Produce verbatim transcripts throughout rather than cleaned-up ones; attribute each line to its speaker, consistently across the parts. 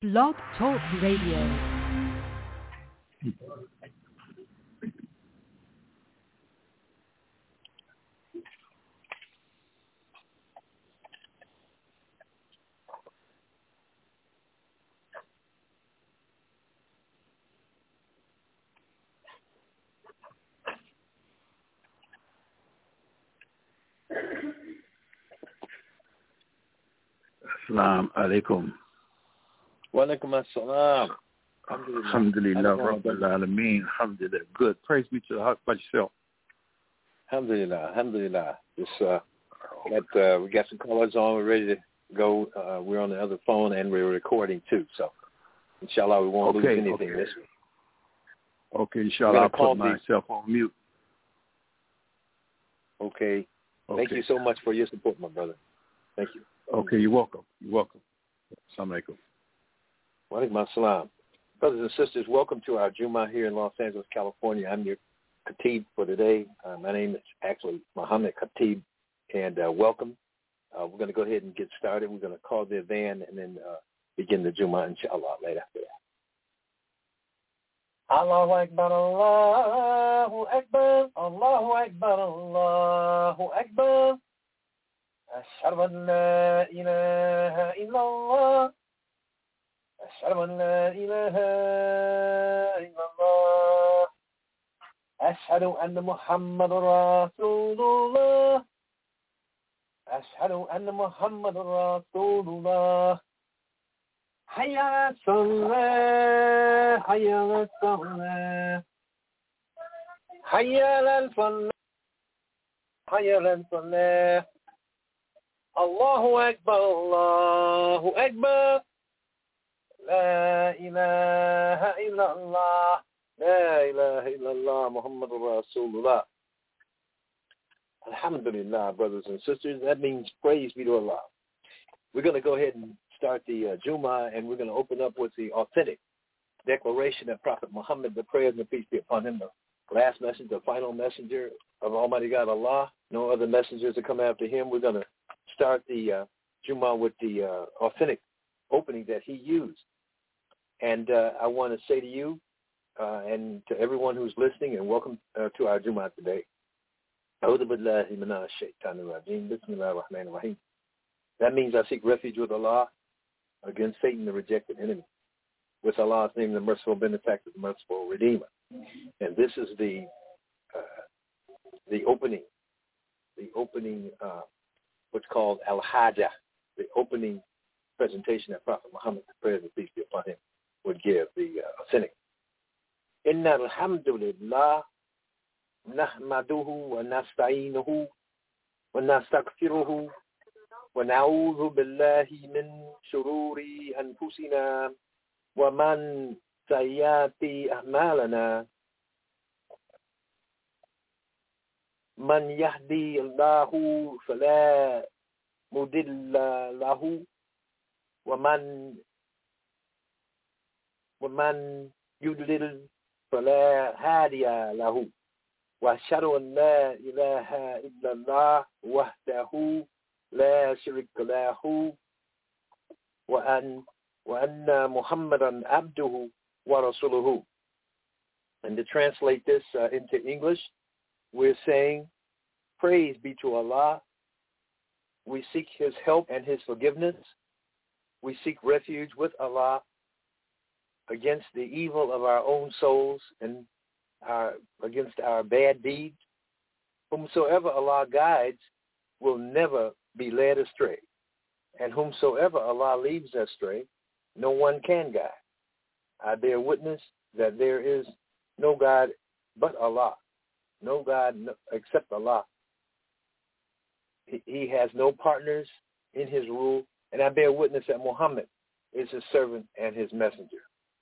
Speaker 1: Blog Talk Radio.
Speaker 2: Assalamu alaikum.
Speaker 3: Wa alaikum assalam.
Speaker 2: Alhamdulillah, Rabbil Alameen. Alhamdulillah. Good. Praise be to the Haq by yourself.
Speaker 3: Alhamdulillah. Alhamdulillah. This, uh, got, uh, we got some callers on. We're ready to go. Uh, we're on the other phone and we're recording too. So, inshallah, we won't
Speaker 2: okay,
Speaker 3: lose anything
Speaker 2: okay.
Speaker 3: this week.
Speaker 2: Okay, inshallah, I'll put myself on mute.
Speaker 3: Okay.
Speaker 2: okay.
Speaker 3: Thank you so much for your support, my brother. Thank you.
Speaker 2: Okay, you're welcome. You're welcome. Assalamu alaikum.
Speaker 3: Wa alaikum assalam. Brothers and sisters, welcome to our Jummah here in Los Angeles, California. I'm your Khatib for today. Uh, my name is actually Muhammad Khatib, and uh, welcome. Uh, we're going to go ahead and get started. We're going to call the adhan and then uh, begin the Jummah, inshallah, later after that. Allahu Akbar, Allahu Akbar, Allahu Akbar, Allahu Akbar. أشهد أن لا إله إلا الله أشهد أن لا إله إلا الله أشهد أن محمد رسول الله أشهد أن محمد رسول الله حي على الصلاة حي على الصلاة حي على الفلاح حي على الفلاح Allahu Akbar, Allahu Akbar, La ilaha illallah, La ilaha illallah, Muhammadur Rasulullah. Alhamdulillah, brothers and sisters, that means praise be to Allah. We're going to go ahead and start the uh, Jummah, and we're going to open up with the authentic declaration of Prophet Muhammad, the prayer and the peace be upon him, the last message, the final messenger of Almighty God Allah. No other messengers to come after him. We're going to start the uh, Jummah with the uh, authentic opening that he used. And uh, I want to say to you uh, and to everyone who's listening, and welcome uh, to our Jummah today. That means I seek refuge with Allah against Satan, the rejected enemy. With Allah's name, the merciful benefactor, the merciful redeemer. And this is the uh, the opening, the opening uh, what's called Al-Hajjah, the opening presentation that Prophet Muhammad, the prayer and peace be upon him, would give, the uh, authentic. Inna alhamdulillah, nahmaduhu wa nasta'inuhu wa nastaghfiruhu wa na'udhu billahi min shururi anfusina wa man sayyati a'malana. من يهدي الله فلا مضل له ومن ومن يضلل فلا هادي له وأشهد أن لا إله إلا الله وحده لا شريك له وأن وأن محمدا عبده ورسوله. And to translate this uh, into English, we're saying, praise be to Allah. We seek his help and his forgiveness. We seek refuge with Allah against the evil of our own souls and our, against our bad deeds. Whomsoever Allah guides will never be led astray. And whomsoever Allah leads astray, no one can guide. I bear witness that there is no God but Allah. No God except Allah. He, he has no partners in his rule, and I bear witness that Muhammad is his servant and his messenger.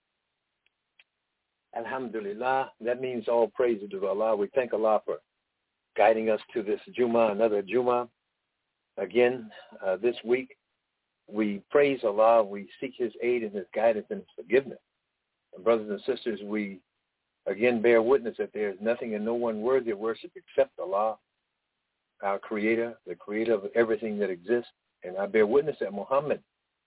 Speaker 3: Alhamdulillah, that means all praise to Allah. We thank Allah for guiding us to this Jummah, another Jummah. Again, uh, this week, we praise Allah, we seek his aid and his guidance and his forgiveness. And brothers and sisters, we again bear witness that there is nothing and no one worthy of worship except Allah, our creator, the creator of everything that exists. And I bear witness that Muhammad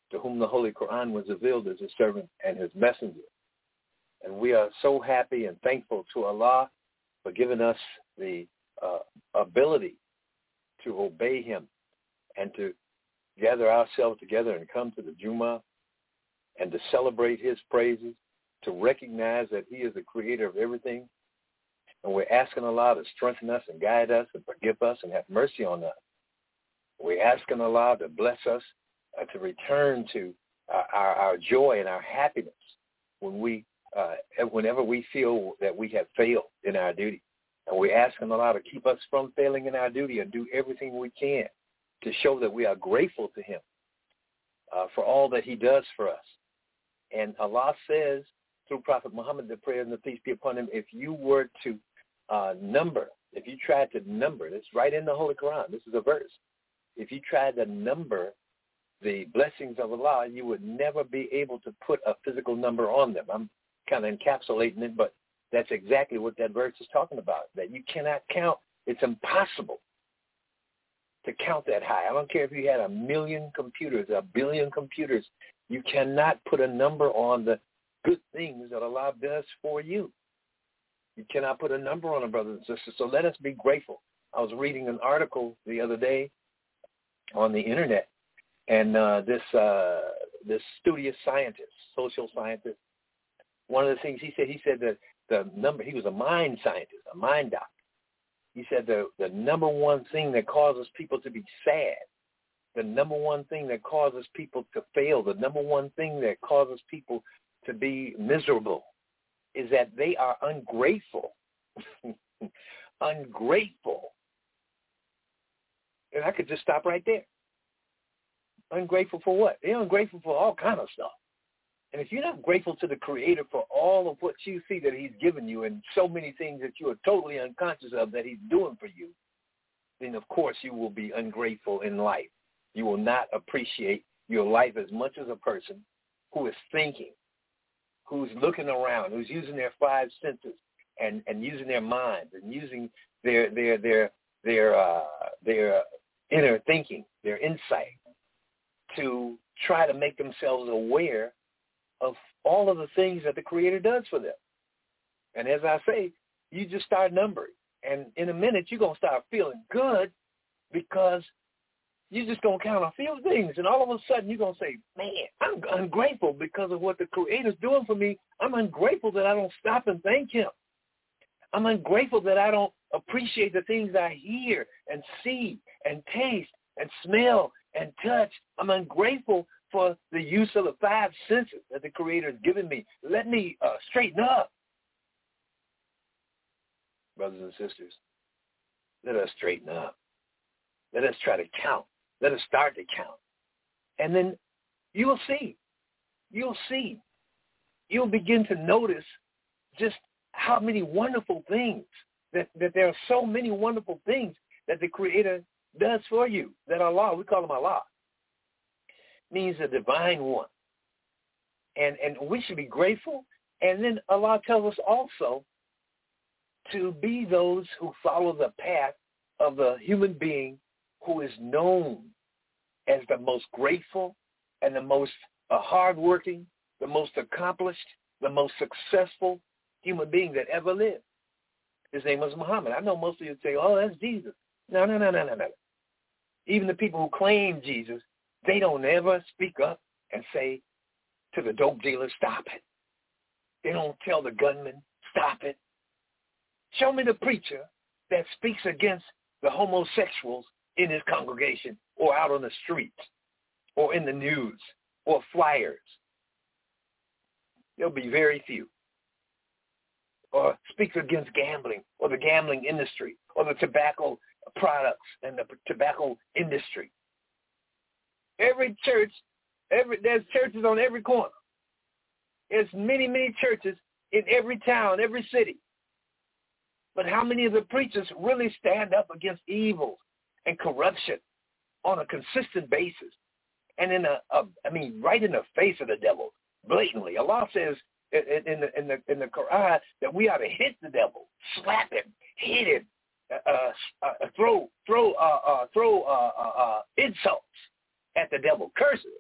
Speaker 3: to whom the Holy Quran was revealed as his servant and his messenger. And we are so happy and thankful to Allah for giving us the uh, ability to obey him and to gather ourselves together and come to the Jummah and to celebrate his praises, to recognize that he is the creator of everything. And we're asking Allah to strengthen us and guide us and forgive us and have mercy on us. We're asking Allah to bless us, uh, to return to our, our, our joy and our happiness when we, uh, whenever we feel that we have failed in our duty. And we're asking Allah to keep us from failing in our duty and do everything we can to show that we are grateful to him uh, for all that he does for us. And Allah says through Prophet Muhammad, the prayer and the peace be upon him, if you were to uh, number, if you tried to number, it's right in the Holy Quran, this is a verse, if you tried to number the blessings of Allah, you would never be able to put a physical number on them. I'm kind of encapsulating it, but that's exactly what that verse is talking about, that you cannot count. It's impossible to count that high. I don't care if you had a million computers, a billion computers. You cannot put a number on the good things that Allah does for you. You cannot put a number on them, brothers and sisters. So let us be grateful. I was reading an article the other day on the internet, and uh, this uh, this studious scientist, social scientist, one of the things he said, he said that the number, he was a mind scientist, a mind doctor. He said the, the number one thing that causes people to be sad, the number one thing that causes people to fail, the number one thing that causes people to be miserable is that they are ungrateful. Ungrateful. And I could just stop right there. Ungrateful for what? They're ungrateful for all kind of stuff. And if you're not grateful to the Creator for all of what you see that he's given you and so many things that you are totally unconscious of that he's doing for you, then of course you will be ungrateful in life. You will not appreciate your life as much as a person who is thinking, who's looking around, who's using their five senses and, and using their minds and using their their their their uh, their inner thinking, their insight, to try to make themselves aware of all of the things that the Creator does for them. And as I say, you just start numbering. And in a minute, you're going to start feeling good because you're just going to count a few things. And all of a sudden, you're going to say, man, I'm ungrateful because of what the Creator's doing for me. I'm ungrateful that I don't stop and thank him. I'm ungrateful that I don't appreciate the things I hear and see and taste and smell and touch. I'm ungrateful for the use of the five senses that the Creator has given me. Let me uh, straighten up. Brothers and sisters, let us straighten up. Let us try to count. Let us start to count. And then you'll see. You'll see. You'll begin to notice just how many wonderful things, that, that there are so many wonderful things that the Creator does for you, that Allah, we call him Allah, means the divine one. And and we should be grateful. And then Allah tells us also to be those who follow the path of the human being who is known as the most grateful and the most uh, hardworking, the most accomplished, the most successful human being that ever lived. His name was Muhammad. I know most of you would say, oh, that's Jesus. No, no, no, no, no, no. Even the people who claim Jesus, they don't ever speak up and say to the dope dealer, stop it. They don't tell the gunman, stop it. Show me the preacher that speaks against the homosexuals in his congregation or out on the streets or in the news or flyers. There'll be very few. Or speaks against gambling or the gambling industry or the tobacco products and the tobacco industry. Every church, every there's churches on every corner. There's many, many churches in every town, every city. But how many of the preachers really stand up against evil and corruption on a consistent basis? And in a, a I mean, right in the face of the devil, blatantly. Allah says in, in the in the in the Quran that we ought to hit the devil, slap him, hit him, uh, uh, throw throw uh, uh, throw uh, uh, uh, insults at the devil, curses,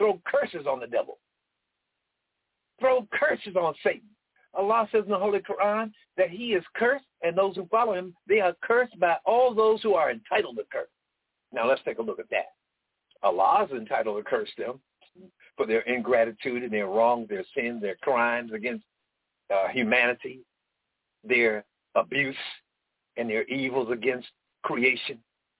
Speaker 3: throw curses on the devil. Throw curses on Satan. Allah says in the Holy Quran that he is cursed, and those who follow him, they are cursed by all those who are entitled to curse. Now let's take a look at that. Allah is entitled to curse them for their ingratitude and their wrongs, their sins, their crimes against uh, humanity, their abuse, and their evils against creation.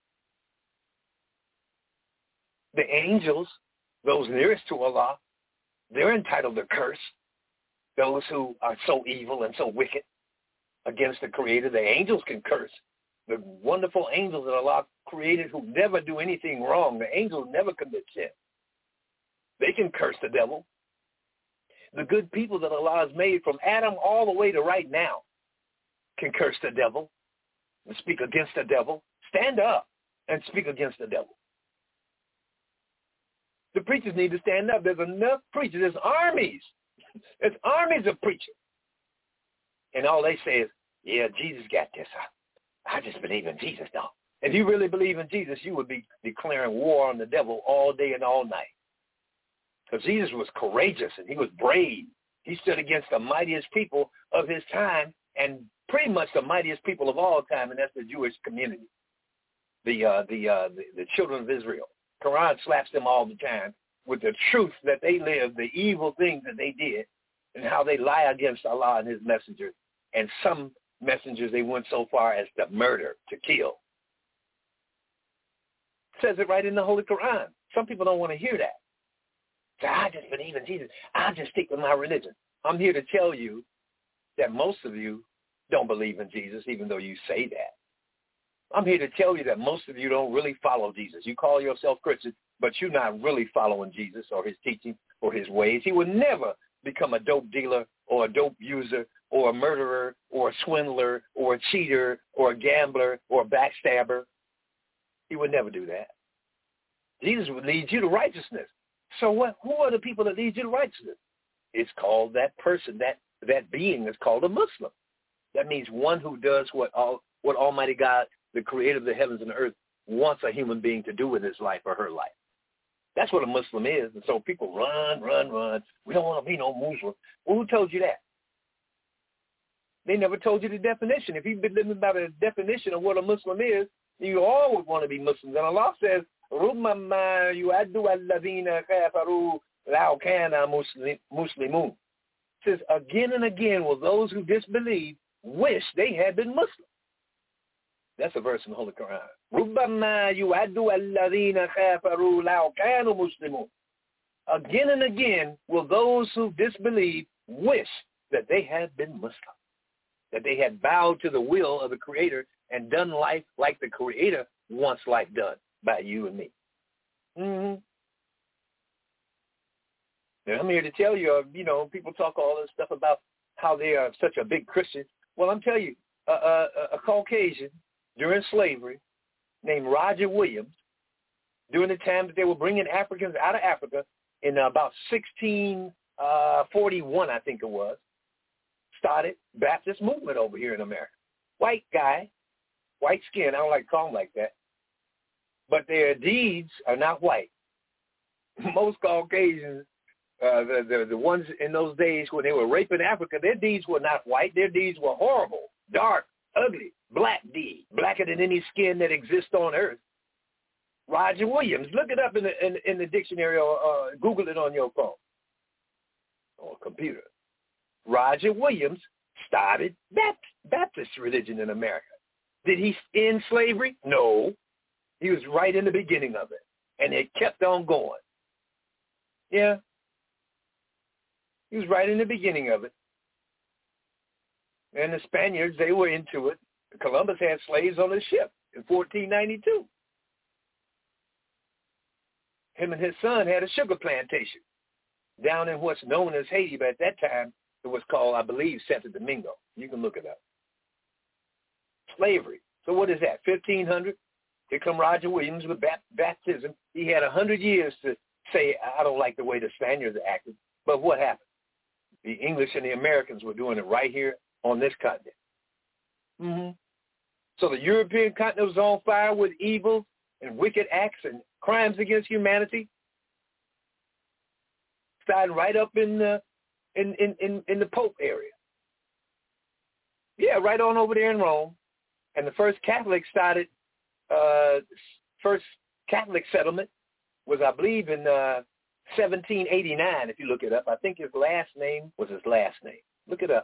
Speaker 3: The angels, those nearest to Allah, they're entitled to curse those who are so evil and so wicked against the Creator. The angels can curse. The wonderful angels that Allah created who never do anything wrong. The angels never commit sin. They can curse the devil. The good people that Allah has made from Adam all the way to right now can curse the devil and speak against the devil. Stand up and speak against the devil. The preachers need to stand up. There's enough preachers. There's armies. There's armies of preachers. And all they say is, yeah, Jesus got this. I, I just believe in Jesus now. If you really believe in Jesus, you would be declaring war on the devil all day and all night. Because Jesus was courageous and he was brave. He stood against the mightiest people of his time and pretty much the mightiest people of all time, and that's the Jewish community, the uh, the, uh, the the children of Israel. Quran slaps them all the time with the truth that they lived, the evil things that they did, and how they lie against Allah and his messengers. And some messengers, they went so far as to murder, to kill. It says it right in the Holy Quran. Some people don't want to hear that. So I just believe in Jesus. I just stick with my religion. I'm here to tell you that most of you don't believe in Jesus, even though you say that. I'm here to tell you that most of you don't really follow Jesus. You call yourself Christian, but you're not really following Jesus or his teaching or his ways. He would never become a dope dealer or a dope user or a murderer or a swindler or a cheater or a gambler or a backstabber. He would never do that. Jesus would lead you to righteousness. So what? Who are the people that lead you to righteousness? It's called that person, that that being is called a Muslim. That means one who does what all what Almighty God, the creator of the heavens and the earth, wants a human being to do in his life or her life. That's what a Muslim is. And so people run, run, run. We don't want to be no Muslim. Well, who told you that? They never told you the definition. If you've been living by the definition of what a Muslim is, you all would want to be Muslims. And Allah says, رُبَّمَا يُعَدُّ الَّذِينَ كَافَرُوا لَوْ كَانَ مُسْلِمُونَ. Says again and again will those who disbelieve wish they had been Muslim. That's a verse in the Holy Quran. رُبَّمَا يُعَدُّ الَّذِينَ كَافَرُوا لَوْ كَانُوا مُسْلِمُونَ. Again and again will those who disbelieve wish that they had been Muslim, that they had bowed to the will of the Creator and done life like the Creator wants life done by you and me. Mm-hmm. And I'm here to tell you, you know, people talk all this stuff about how they are such a big Christian. Well, I'm telling you, a, a, a Caucasian during slavery named Roger Williams, during the time that they were bringing Africans out of Africa in about sixteen forty-one, I think it was, started Baptist movement over here in America. White guy, white skin, I don't like to call them like that, but their deeds are not white. Most Caucasians, uh, the, the the ones in those days when they were raping Africa, their deeds were not white. Their deeds were horrible, dark, ugly, black deeds, blacker than any skin that exists on earth. Roger Williams, look it up in the in, in the dictionary or uh, Google it on your phone or computer. Roger Williams started Baptist religion in America. Did he end slavery? No. He was right in the beginning of it, and it kept on going. Yeah. He was right in the beginning of it. And the Spaniards, they were into it. Columbus had slaves on his ship in fourteen ninety-two. Him and his son had a sugar plantation down in what's known as Haiti, but at that time it was called, I believe, Santo Domingo. You can look it up. Slavery. So what is that, fifteen hundred? Here come Roger Williams with baptism. He had one hundred years to say, I don't like the way the Spaniards acted. But what happened? The English and the Americans were doing it right here on this continent. Mm-hmm. So the European continent was on fire with evil and wicked acts and crimes against humanity. started right up in the in, in, in, in the Pope area. Yeah, right on over there in Rome. And the first Catholic started, uh, first Catholic settlement was, I believe, in uh, seventeen eighty-nine, if you look it up. I think his last name was his last name. Look it up.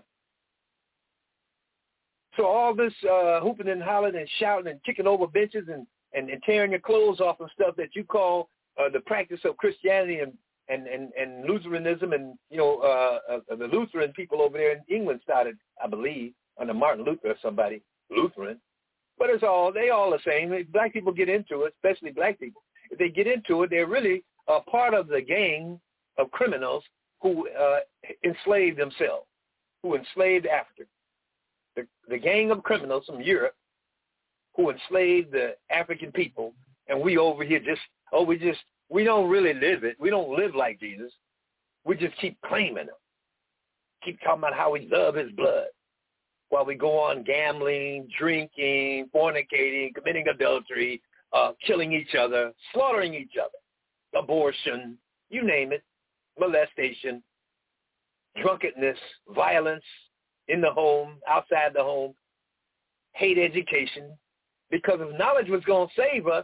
Speaker 3: So all this uh, hooping and hollering and shouting and kicking over benches and, and, and tearing your clothes off and stuff that you call uh, the practice of Christianity and, and, and, and Lutheranism and, you know, uh, uh, the Lutheran people over there in England started, I believe, under Martin Luther or somebody, Lutheran. But it's all, they all the same. Black people get into it, especially black people. If they get into it, they're really a part of the gang of criminals who uh, enslaved themselves, who enslaved Africa. The, the gang of criminals from Europe who enslaved the African people, and we over here just, oh, we just, we don't really live it. We don't live like Jesus. We just keep claiming him. Keep talking about how we love his blood while we go on gambling, drinking, fornicating, committing adultery, uh, killing each other, slaughtering each other, abortion, you name it, molestation, drunkenness, violence, in the home, outside the home, hate education, because if knowledge was going to save us,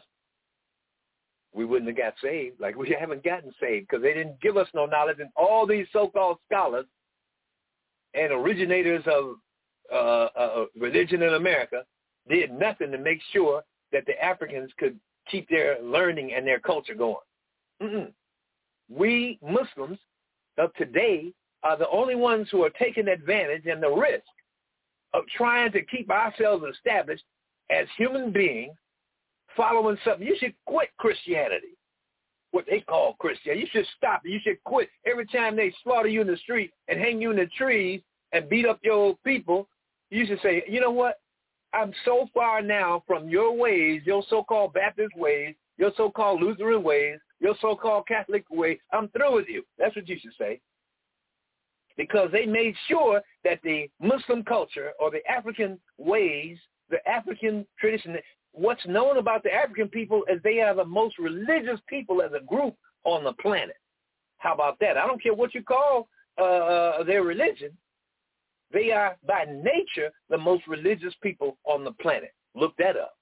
Speaker 3: we wouldn't have got saved. Like we haven't gotten saved because they didn't give us no knowledge. And all these so-called scholars and originators of uh, uh, religion in America did nothing to make sure that the Africans could keep their learning and their culture going. Mm-mm. We Muslims of today are the only ones who are taking advantage and the risk of trying to keep ourselves established as human beings, following something. You should quit Christianity, what they call Christianity. You should stop it. You should quit. Every time they slaughter you in the street and hang you in the trees and beat up your people, you should say, you know what? I'm so far now from your ways, your so-called Baptist ways, your so-called Lutheran ways, your so-called Catholic ways. I'm through with you. That's what you should say. Because they made sure that the Muslim culture or the African ways, the African tradition, what's known about the African people is they are the most religious people as a group on the planet. How about that? I don't care what you call uh, their religion. They are, by nature, the most religious people on the planet. Look that up.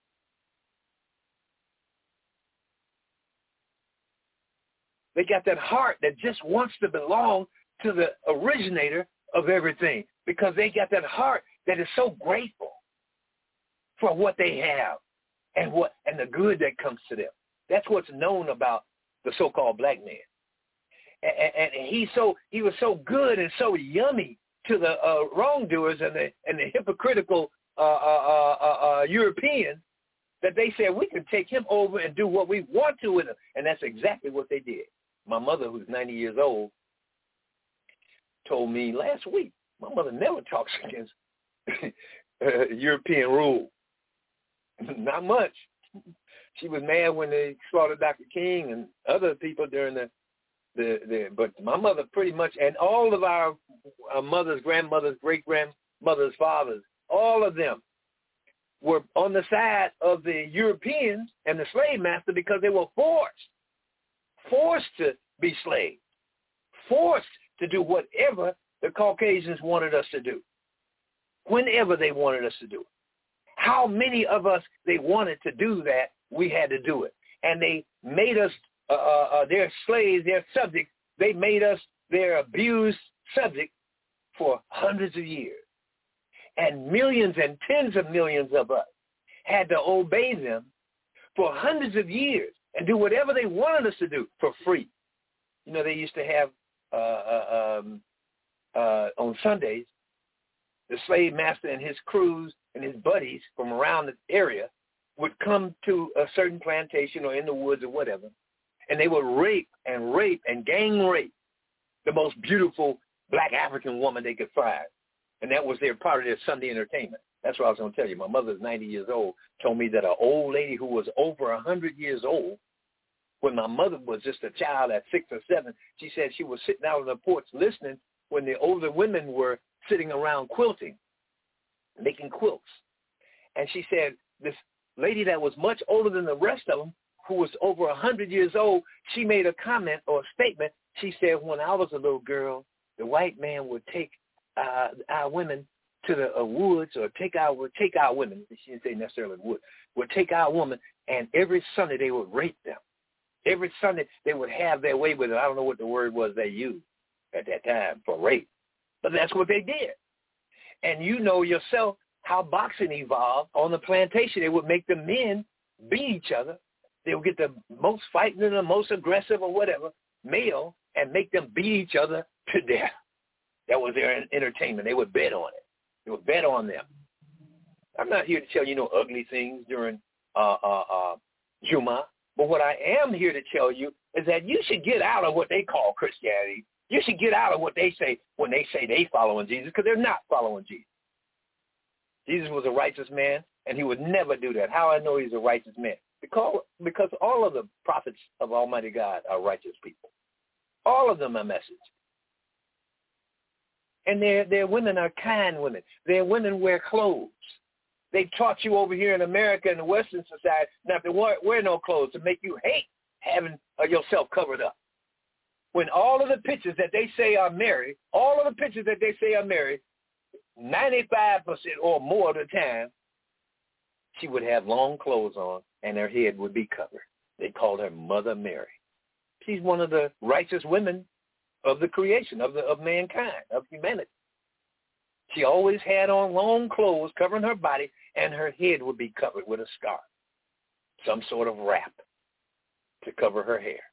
Speaker 3: They got that heart that just wants to belong to the originator of everything because they got that heart that is so grateful for what they have and what and the good that comes to them. That's what's known about the so-called black man. And, and, and he so he was so good and so yummy to the uh, wrongdoers and the and the hypocritical uh, uh, uh, uh, Europeans that they said we can take him over and do what we want to with him, and that's exactly what they did. My mother, who's ninety years old, told me last week, my mother never talks against uh, European rule. Not much. She was mad when they slaughtered Doctor King and other people during the, the, the but my mother pretty much, and all of our, our mothers, grandmothers, great-grandmothers, fathers, all of them were on the side of the Europeans and the slave master because they were forced, forced to be slaves, forced to do whatever the Caucasians wanted us to do, whenever they wanted us to do it. How many of us they wanted to do that, we had to do it. And they made us uh, uh, their slaves, their subjects. They made us their abused subject for hundreds of years. And millions and tens of millions of us had to obey them for hundreds of years and do whatever they wanted us to do for free. You know, they used to have Uh, uh, um, uh, on Sundays, the slave master and his crews and his buddies from around the area would come to a certain plantation or in the woods or whatever, and they would rape and rape and gang rape the most beautiful black African woman they could find. And that was their part of their Sunday entertainment. That's what I was going to tell you. My mother's ninety years old, told me that an old lady who was over one hundred years old, when my mother was just a child at six or seven, she said she was sitting out on the porch listening when the older women were sitting around quilting, making quilts. And she said this lady that was much older than the rest of them, who was over one hundred years old, she made a comment or a statement She said, when I was a little girl, the white man would take uh, our women to the uh, woods, or take our would take our women. She didn't say necessarily would. Would take our women, and every Sunday they would rape them. Every Sunday they would have their way with it. I don't know what the word was they used at that time for rape, but that's what they did. And you know yourself how boxing evolved on the plantation. They would make the men beat each other. They would get the most fighting and the most aggressive or whatever male and make them beat each other to death. That was their entertainment. They would bet on it. They would bet on them. I'm not here to tell you no ugly things during uh, uh, uh, Juma, but what I am here to tell you is that you should get out of what they call Christianity. You should get out of what they say when they say they following Jesus, because they're not following Jesus. Jesus was a righteous man, and he would never do that. How I know he's a righteous man? Because, because all of the prophets of Almighty God are righteous people. All of them are message. And their, their women are kind women. Their women wear clothes. They taught you over here in America in the Western society not to wear, wear no clothes, to make you hate having uh, yourself covered up. When all of the pictures that they say are married, all of the pictures that they say are married, ninety-five percent or more of the time, she would have long clothes on and her head would be covered. They called her Mother Mary. She's one of the righteous women of the creation, of the of mankind, of humanity. She always had on long clothes covering her body, and her head would be covered with a scarf, some sort of wrap to cover her hair.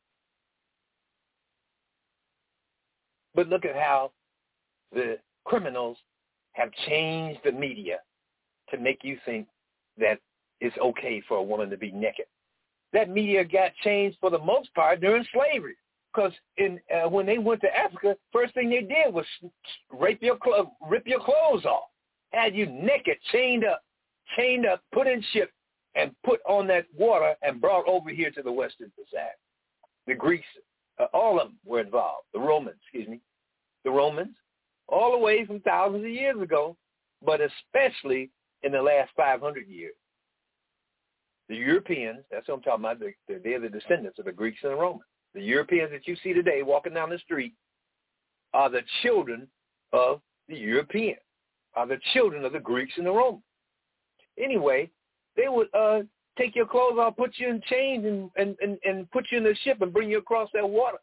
Speaker 3: But look at how the criminals have changed the media to make you think that it's okay for a woman to be naked. That media got changed for the most part during slavery, because in uh, when they went to Africa, first thing they did was rape your clo- rip your clothes off, had you naked, chained up, chained up, put in ship, and put on that water and brought over here to the Western society. The Greeks, uh, all of them were involved. The Romans, excuse me, the Romans, all the way from thousands of years ago, but especially in the last five hundred years. The Europeans, that's what I'm talking about, they're, they're the descendants of the Greeks and the Romans. The Europeans that you see today walking down the street are the children of the Europeans, are the children of the Greeks and the Romans. Anyway, they would uh, take your clothes off, put you in chains, and, and, and, and put you in the ship and bring you across that water.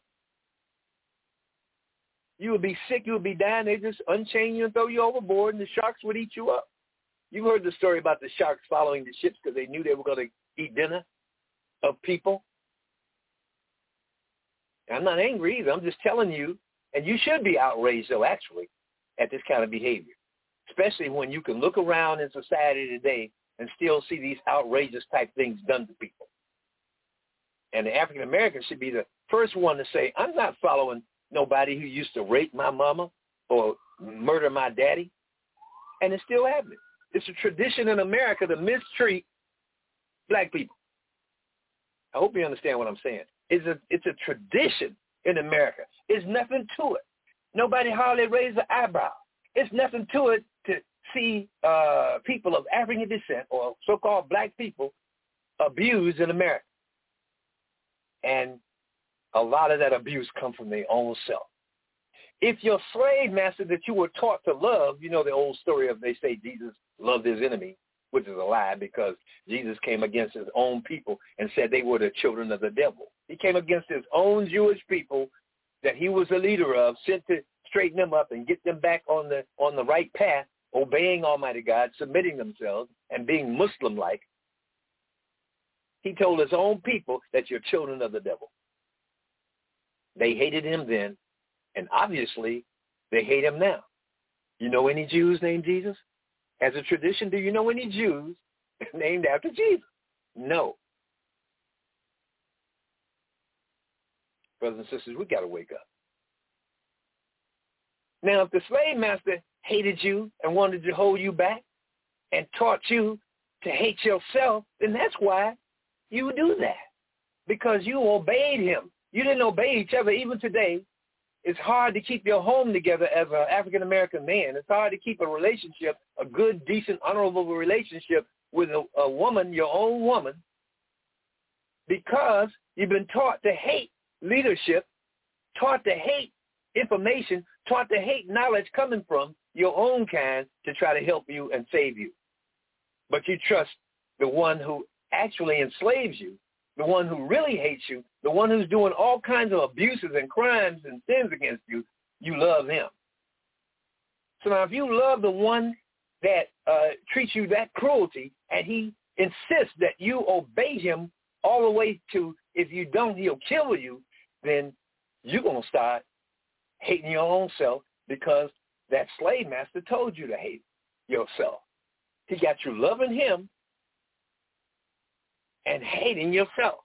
Speaker 3: You would be sick, you would be dying, they just unchain you and throw you overboard, and the sharks would eat you up. You've heard the story about the sharks following the ships because they knew they were going to eat dinner of people. I'm not angry either. I'm just telling you, and you should be outraged, though, actually, at this kind of behavior, especially when you can look around in society today and still see these outrageous type things done to people. And the African Americans should be the first one to say, I'm not following nobody who used to rape my mama or murder my daddy, and it's still happening. It's a tradition in America to mistreat black people. I hope you understand what I'm saying. It's a, it's a tradition in America. There's nothing to it. Nobody hardly raises an eyebrow. It's nothing to it to see uh, people of African descent or so-called black people abused in America. And a lot of that abuse comes from their own self. If your slave master that you were taught to love, you know the old story of they say Jesus loved his enemy, which is a lie because Jesus came against his own people and said they were the children of the devil. He came against his own Jewish people that he was the leader of, sent to straighten them up and get them back on the on the right path, obeying Almighty God, submitting themselves, and being Muslim-like. He told his own people that you're children of the devil. They hated him then, and obviously they hate him now. You know any Jews named Jesus? As a tradition, do you know any Jews named after Jesus? No. Brothers and sisters, we got to wake up. Now, if the slave master hated you and wanted to hold you back and taught you to hate yourself, then that's why you do that, because you obeyed him. You didn't obey each other. Even today, it's hard to keep your home together as an African-American man. It's hard to keep a relationship, a good, decent, honorable relationship with a, a woman, your own woman, because you've been taught to hate leadership taught to hate information, taught to hate knowledge coming from your own kind to try to help you and save you. But you trust the one who actually enslaves you, the one who really hates you, the one who's doing all kinds of abuses and crimes and sins against you. You love him. So now if you love the one that uh, treats you that cruelty, and he insists that you obey him all the way to, if you don't, he'll kill you, then you're going to start hating your own self because that slave master told you to hate yourself. He got you loving him and hating yourself.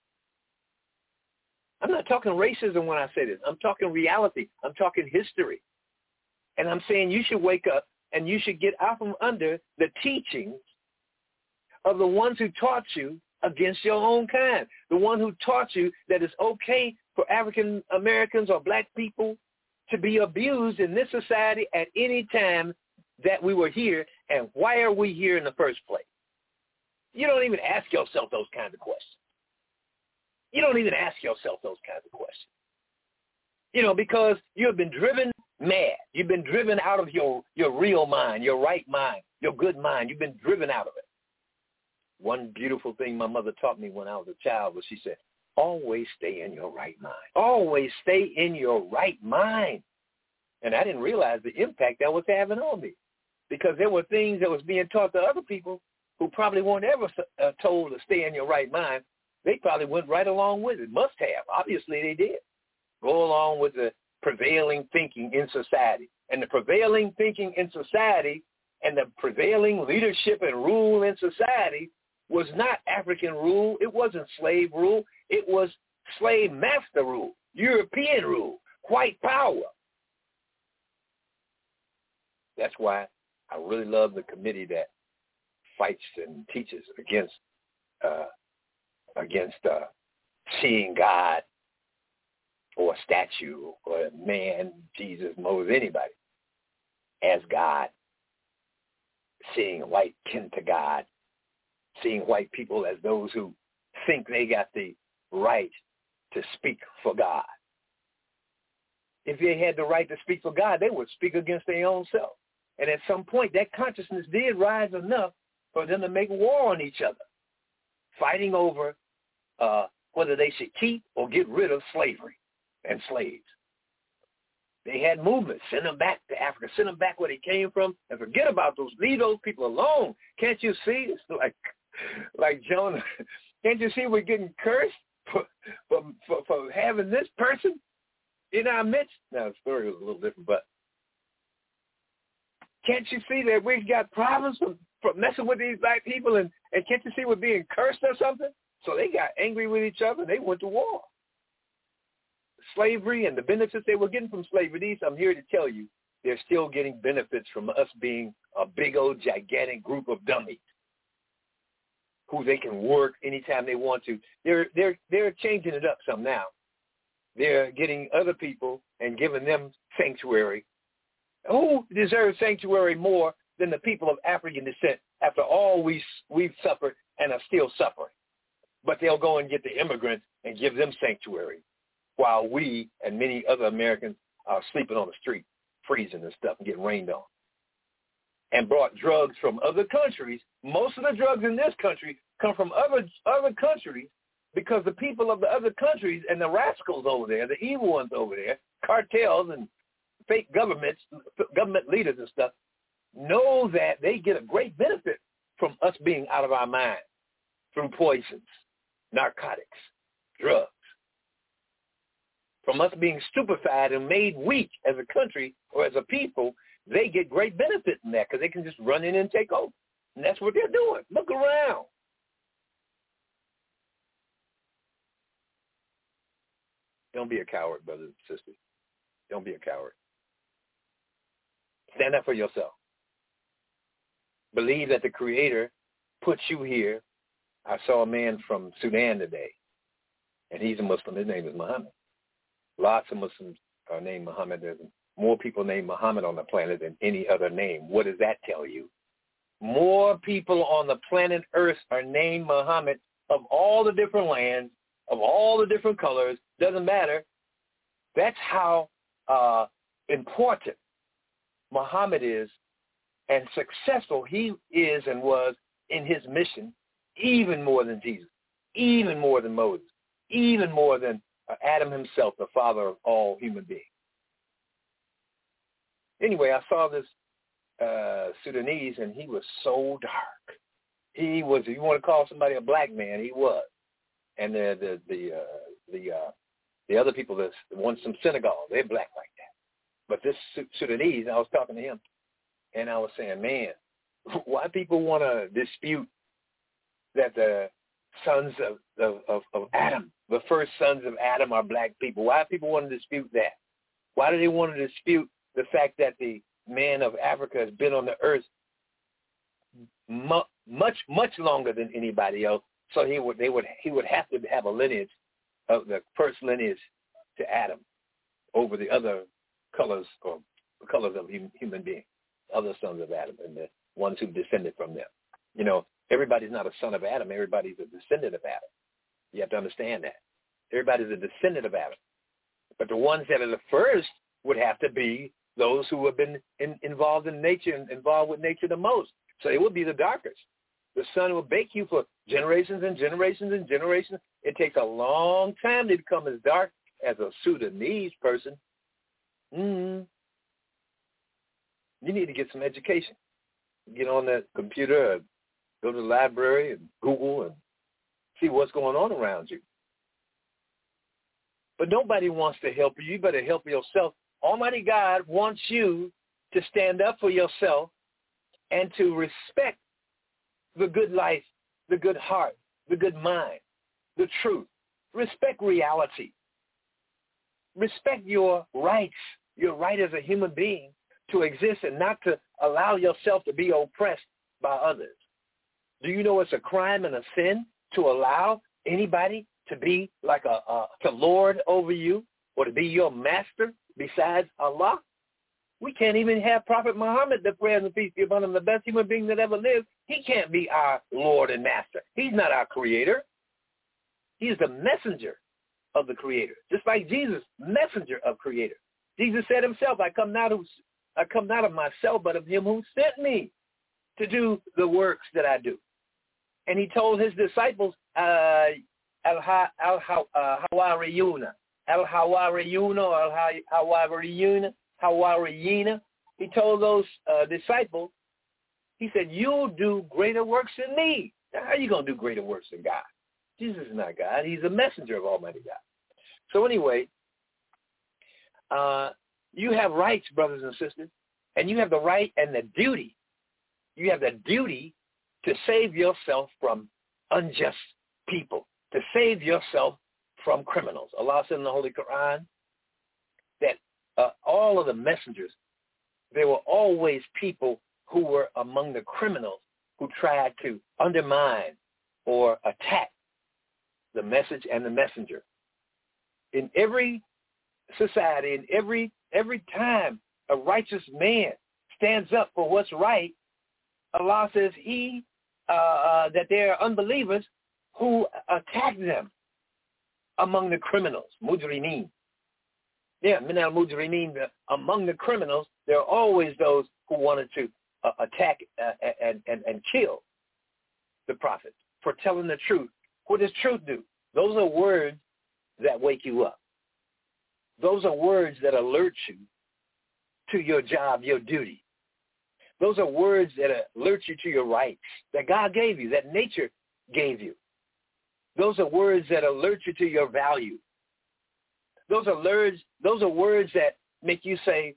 Speaker 3: I'm not talking racism when I say this. I'm talking reality. I'm talking history. And I'm saying you should wake up and you should get out from under the teachings of the ones who taught you against your own kind, the one who taught you that it's okay for African Americans or black people to be abused in this society at any time that we were here, and why are we here in the first place? You don't even ask yourself those kinds of questions. You don't even ask yourself those kinds of questions. You know, because you have been driven mad. You've been driven out of your, your real mind, your right mind, your good mind. You've been driven out of it. One beautiful thing my mother taught me when I was a child was she said, always stay in your right mind. Always stay in your right mind. And I didn't realize the impact that was having on me because there were things that was being taught to other people who probably weren't ever uh, told to stay in your right mind. They probably went right along with it. Must have. Obviously, they did. Go along with the prevailing thinking in society. And the prevailing thinking in society and the prevailing leadership and rule in society was not African rule. It wasn't slave rule. It was slave master rule, European rule, white power. That's why I really love the committee that fights and teaches against uh, against uh, seeing God or a statue or a man, Jesus, Moses, anybody as God, seeing white kin to God, seeing white people as those who think they got the right to speak for God. If they had the right to speak for God, they would speak against their own self. And at some point, that consciousness did rise enough for them to make war on each other, fighting over uh, whether they should keep or get rid of slavery and slaves. They had movements, send them back to Africa, send them back where they came from, and forget about those, leave those people alone. Can't you see? It's like, like Jonah, can't you see we're getting cursed for, for, for, for having this person in our midst? Now, the story was a little different, but can't you see that we've got problems from, from messing with these black people, and, and can't you see we're being cursed or something? So they got angry with each other, and they went to war. Slavery and the benefits they were getting from slavery, these, I'm here to tell you, they're still getting benefits from us being a big old gigantic group of dummies who they can work anytime they want to. They're, they're, they're changing it up some now. They're getting other people and giving them sanctuary. Who deserves sanctuary more than the people of African descent after all we, we've suffered and are still suffering? But they'll go and get the immigrants and give them sanctuary while we and many other Americans are sleeping on the street, freezing and stuff and getting rained on. And brought drugs from other countries. Most of the drugs in this country come from other other countries because the people of the other countries and the rascals over there, the evil ones over there, cartels and fake governments, government leaders and stuff, know that they get a great benefit from us being out of our mind through poisons, narcotics, drugs. From us being stupefied and made weak as a country or as a people, they get great benefit in that because they can just run in and take over. And that's what they're doing. Look around. Don't be a coward, brothers and sisters. Don't be a coward. Stand up for yourself. Believe that the Creator put you here. I saw a man from Sudan today, and he's a Muslim. His name is Muhammad. Lots of Muslims are named Muhammad. There's more people named Muhammad on the planet than any other name. What does that tell you? More people on the planet Earth are named Muhammad of all the different lands, of all the different colors. Doesn't matter. That's how uh, important Muhammad is and successful he is and was in his mission, even more than Jesus, even more than Moses, even more than uh, Adam himself, the father of all human beings. Anyway, I saw this uh, Sudanese, and he was so dark. He was, if you want to call somebody a black man, he was. And the the the uh, the, uh, the other people that won some synagogue, they're black like that. But this Sudanese, I was talking to him, and I was saying, man, why people want to dispute that the sons of, of, of, of Adam, the first sons of Adam are black people? Why do people want to dispute that? Why do they want to dispute the fact that the man of Africa has been on the earth mu- much, much longer than anybody else? So he would, they would, he would have to have a lineage of the first lineage to Adam over the other colors or colors of human beings, other sons of Adam, and the ones who descended from them. You know, everybody's not a son of Adam. Everybody's a descendant of Adam. You have to understand that. Everybody's a descendant of Adam. But the ones that are the first would have to be those who have been in, involved in nature and involved with nature the most. So it would be the darkest. The sun will bake you for generations and generations and generations. It takes a long time to become as dark as a Sudanese person. Mm-hmm. You need to get some education. Get on that computer, and go to the library and Google and see what's going on around you. But nobody wants to help you. You better help yourself. Almighty God wants you to stand up for yourself and to respect the good life, the good heart, the good mind, the truth. Respect reality. Respect your rights, your right as a human being to exist and not to allow yourself to be oppressed by others. Do you know it's a crime and a sin to allow anybody to be like a, a to lord over you or to be your master besides Allah? We can't even have Prophet Muhammad, the prayer and the peace be upon him, the best human being that ever lived. He can't be our Lord and Master. He's not our creator. He's the messenger of the Creator, just like Jesus, messenger of Creator. Jesus said himself, I come not of, I come not of myself, but of him who sent me to do the works that I do. And he told his disciples, uh, al-hawariyuna, al-hawariyuna, al-hawariyuna, hawariyina. He told those uh, disciples, he said, you'll do greater works than me. Now, how are you going to do greater works than God? Jesus is not God. He's a messenger of Almighty God. So anyway, uh, you have rights, brothers and sisters, and you have the right and the duty. You have the duty to save yourself from unjust people, to save yourself from criminals. Allah said in the Holy Quran that uh, all of the messengers, there were always people who were among the criminals who tried to undermine or attack the message and the messenger. In every society, in every every time a righteous man stands up for what's right, Allah says he uh, uh, that there are unbelievers who attack them among the criminals, mujrimeen. Yeah, min al-mujrimeen, among the criminals, there are always those who wanted to uh, attack uh, and, and, and kill the prophet for telling the truth. What does truth do? Those are words that wake you up. Those are words that alert you to your job, your duty. Those are words that alert you to your rights that God gave you, that nature gave you. Those are words that alert you to your value. Those are words, those are words that make you say,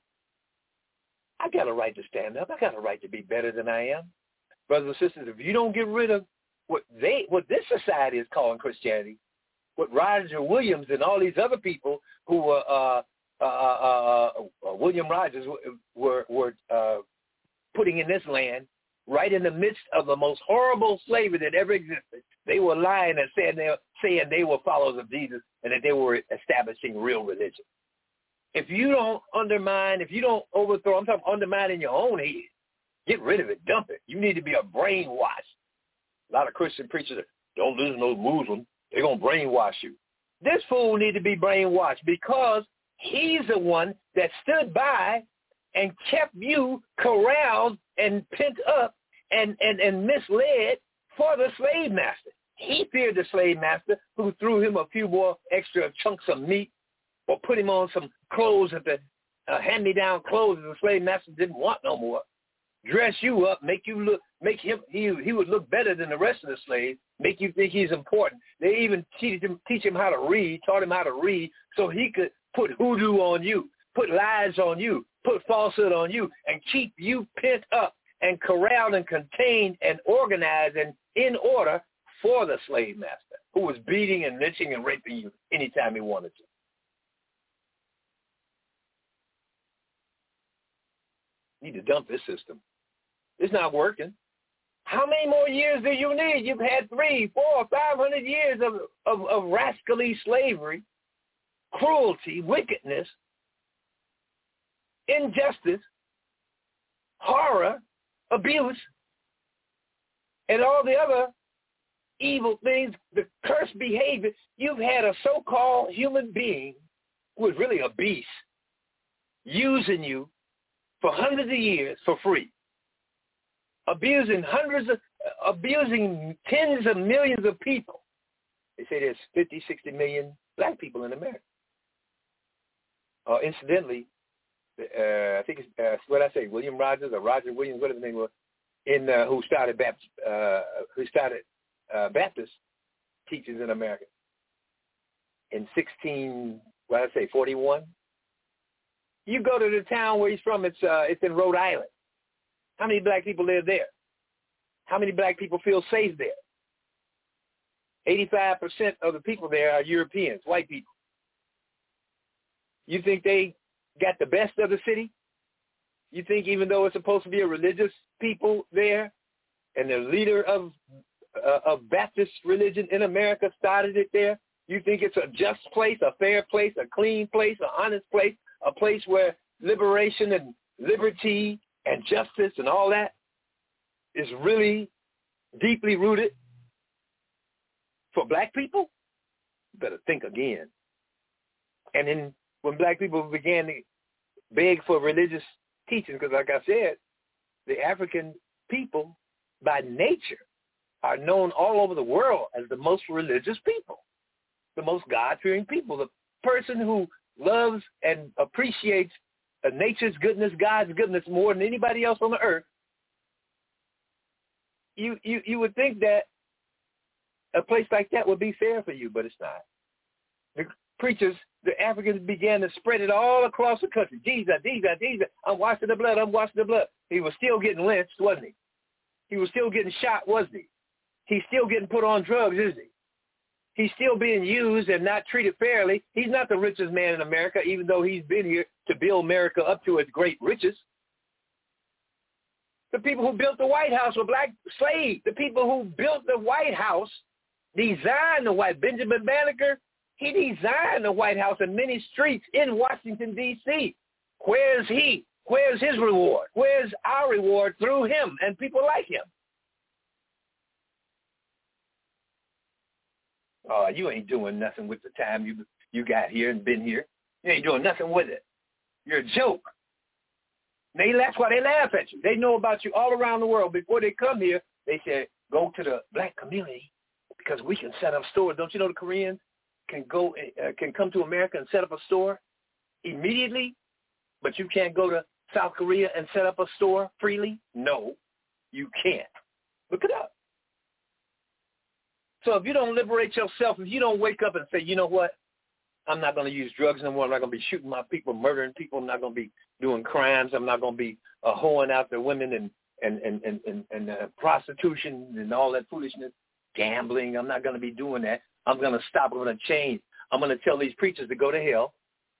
Speaker 3: I got a right to stand up. I got a right to be better than I am. Brothers and sisters, if you don't get rid of what they, what this society is calling Christianity, what Roger Williams and all these other people who were, uh, uh, uh, uh, William Rogers were, were uh, putting in this land, right in the midst of the most horrible slavery that ever existed. They were lying and saying they, saying they were followers of Jesus and that they were establishing real religion. If you don't undermine, if you don't overthrow, I'm talking undermining your own head, get rid of it, dump it. You need to be a brainwash. A lot of Christian preachers are, don't listen to those Muslims. They're going to brainwash you. This fool need to be brainwashed because He's the one that stood by and kept you corralled and pent up and, and, and misled for the slave master. He feared the slave master who threw him a few more extra chunks of meat or put him on some clothes that the uh, hand-me-down clothes that the slave master didn't want no more. Dress you up, make you look, make him, he, he would look better than the rest of the slaves, make you think he's important. They even teach him, teach him how to read, taught him how to read so he could put hoodoo on you, put lies on you, put falsehood on you, and keep you pent up and corralled and contained and organized and in order for the slave master who was beating and lynching and raping you anytime he wanted to. You need to dump this system. It's not working. How many more years do you need? You've had three, four, five hundred years of, of, of rascally slavery, cruelty, wickedness, injustice, horror, abuse, and all the other evil things, the cursed behavior. You've had a so-called human being who is really a beast using you for hundreds of years for free, abusing hundreds of, abusing tens of millions of people. They say there's fifty, sixty million black people in America. Uh, incidentally, uh, I think it's, uh, what did I say, William Rogers or Roger Williams, whatever his name was, in uh, who started Baptist, uh, who started uh, Baptist teachers in America in sixteen, what did I say, forty-one. You go to the town where he's from, it's uh, it's in Rhode Island. How many black people live there? How many black people feel safe there? eighty-five percent of the people there are Europeans, white people. You think they got the best of the city? You think even though it's supposed to be a religious people there, and the leader of uh, of Baptist religion in America started it there, you think it's a just place, a fair place, a clean place, an honest place, a place where liberation and liberty and justice and all that is really deeply rooted for black people? You better think again. And then when black people began to beg for religious teaching, because like I said, the African people by nature are known all over the world as the most religious people, the most God-fearing people, the person who loves and appreciates uh, nature's goodness, God's goodness more than anybody else on the earth. You, you you would think that a place like that would be fair for you, but it's not. The preachers, the Africans began to spread it all across the country. Jesus, Jesus, Jesus, I'm washing the blood, I'm washing the blood. He was still getting lynched, wasn't he? He was still getting shot, wasn't he? He's still getting put on drugs, is he? He's still being used and not treated fairly. He's not the richest man in America, even though he's been here to build America up to its great riches. The people who built the White House were black slaves. The people who built the White House, designed the White, Benjamin Banneker, he designed the White House and many streets in Washington, D C Where's he? Where's his reward? Where's our reward through him and people like him? Oh, you ain't doing nothing with the time you you got here and been here. You ain't doing nothing with it. You're a joke. They, that's why they laugh at you. They know about you all around the world. Before they come here, they say, go to the black community because we can set up stores. Don't you know the Koreans can go uh, can come to America and set up a store immediately, but you can't go to South Korea and set up a store freely? No, you can't. Look it up. So if you don't liberate yourself, if you don't wake up and say, you know what, I'm not going to use drugs no more. I'm not going to be shooting my people, murdering people. I'm not going to be doing crimes. I'm not going to be uh, hoeing out the women and and and and, and, and uh, prostitution and all that foolishness, gambling. I'm not going to be doing that. I'm going to stop. I'm going to change. I'm going to tell these preachers to go to hell.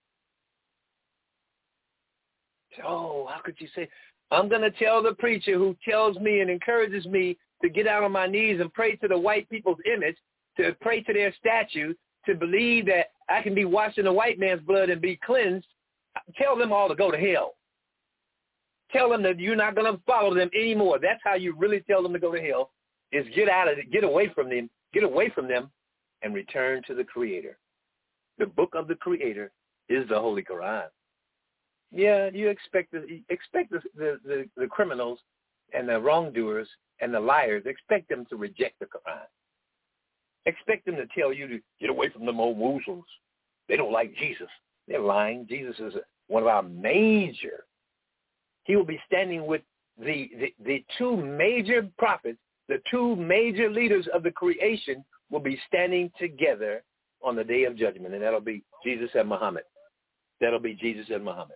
Speaker 3: Oh, how could you say? I'm going to tell the preacher who tells me and encourages me to get out on my knees and pray to the white people's image, to pray to their statue, to believe that I can be washed in the white man's blood and be cleansed. Tell them all to go to hell. Tell them that you're not going to follow them anymore. That's how you really tell them to go to hell, is get out of it, get away from them, get away from them, and return to the Creator. The book of the Creator is the Holy Quran. Yeah, you expect the expect the the, the, the criminals and the wrongdoers and the liars, expect them to reject the Quran. Expect them to tell you to get away from them old Muslims. They don't like Jesus. They're lying. Jesus is one of our major. He will be standing with the, the, the two major prophets, the two major leaders of the creation will be standing together on the day of judgment, and that'll be Jesus and Muhammad. That'll be Jesus and Muhammad.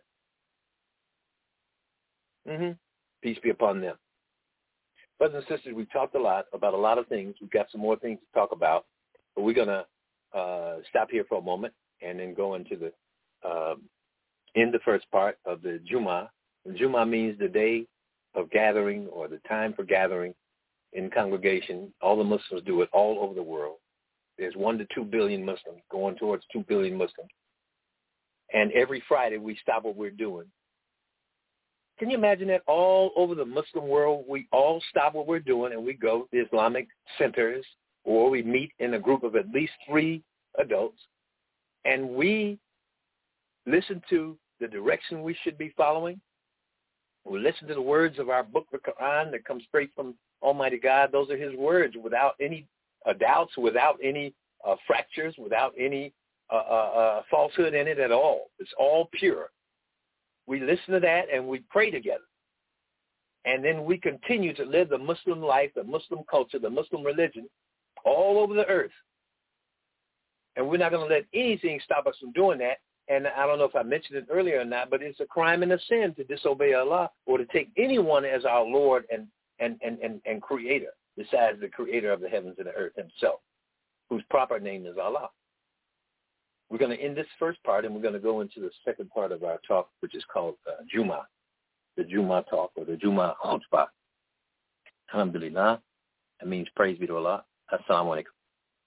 Speaker 3: Mm-hmm. Peace be upon them. Brothers and sisters, we've talked a lot about a lot of things. We've got some more things to talk about, but we're going to uh, stop here for a moment and then go into the uh, in the first part of the Jummah. Jummah means the day of gathering or the time for gathering in congregation. All the Muslims do it all over the world. There's one to two billion Muslims, going towards two billion Muslims. And every Friday we stop what we're doing. Can you imagine that all over the Muslim world, we all stop what we're doing and we go to Islamic centers, or we meet in a group of at least three adults, and we listen to the direction we should be following. We listen to the words of our book, the Quran, that comes straight from Almighty God. Those are his words without any uh, doubts, without any uh, fractures, without any uh, uh, uh, falsehood in it at all. It's all pure. We listen to that and we pray together. And then we continue to live the Muslim life, the Muslim culture, the Muslim religion all over the earth. And we're not going to let anything stop us from doing that. And I don't know if I mentioned it earlier or not, but it's a crime and a sin to disobey Allah or to take anyone as our Lord and, and, and, and, and creator, besides the creator of the heavens and the earth himself, whose proper name is Allah. We're going to end this first part, and we're going to go into the second part of our talk, which is called uh, Jummah, the Jummah talk, or the Jummah khutbah. Alhamdulillah. That means praise be to Allah. Assalamu alaikum.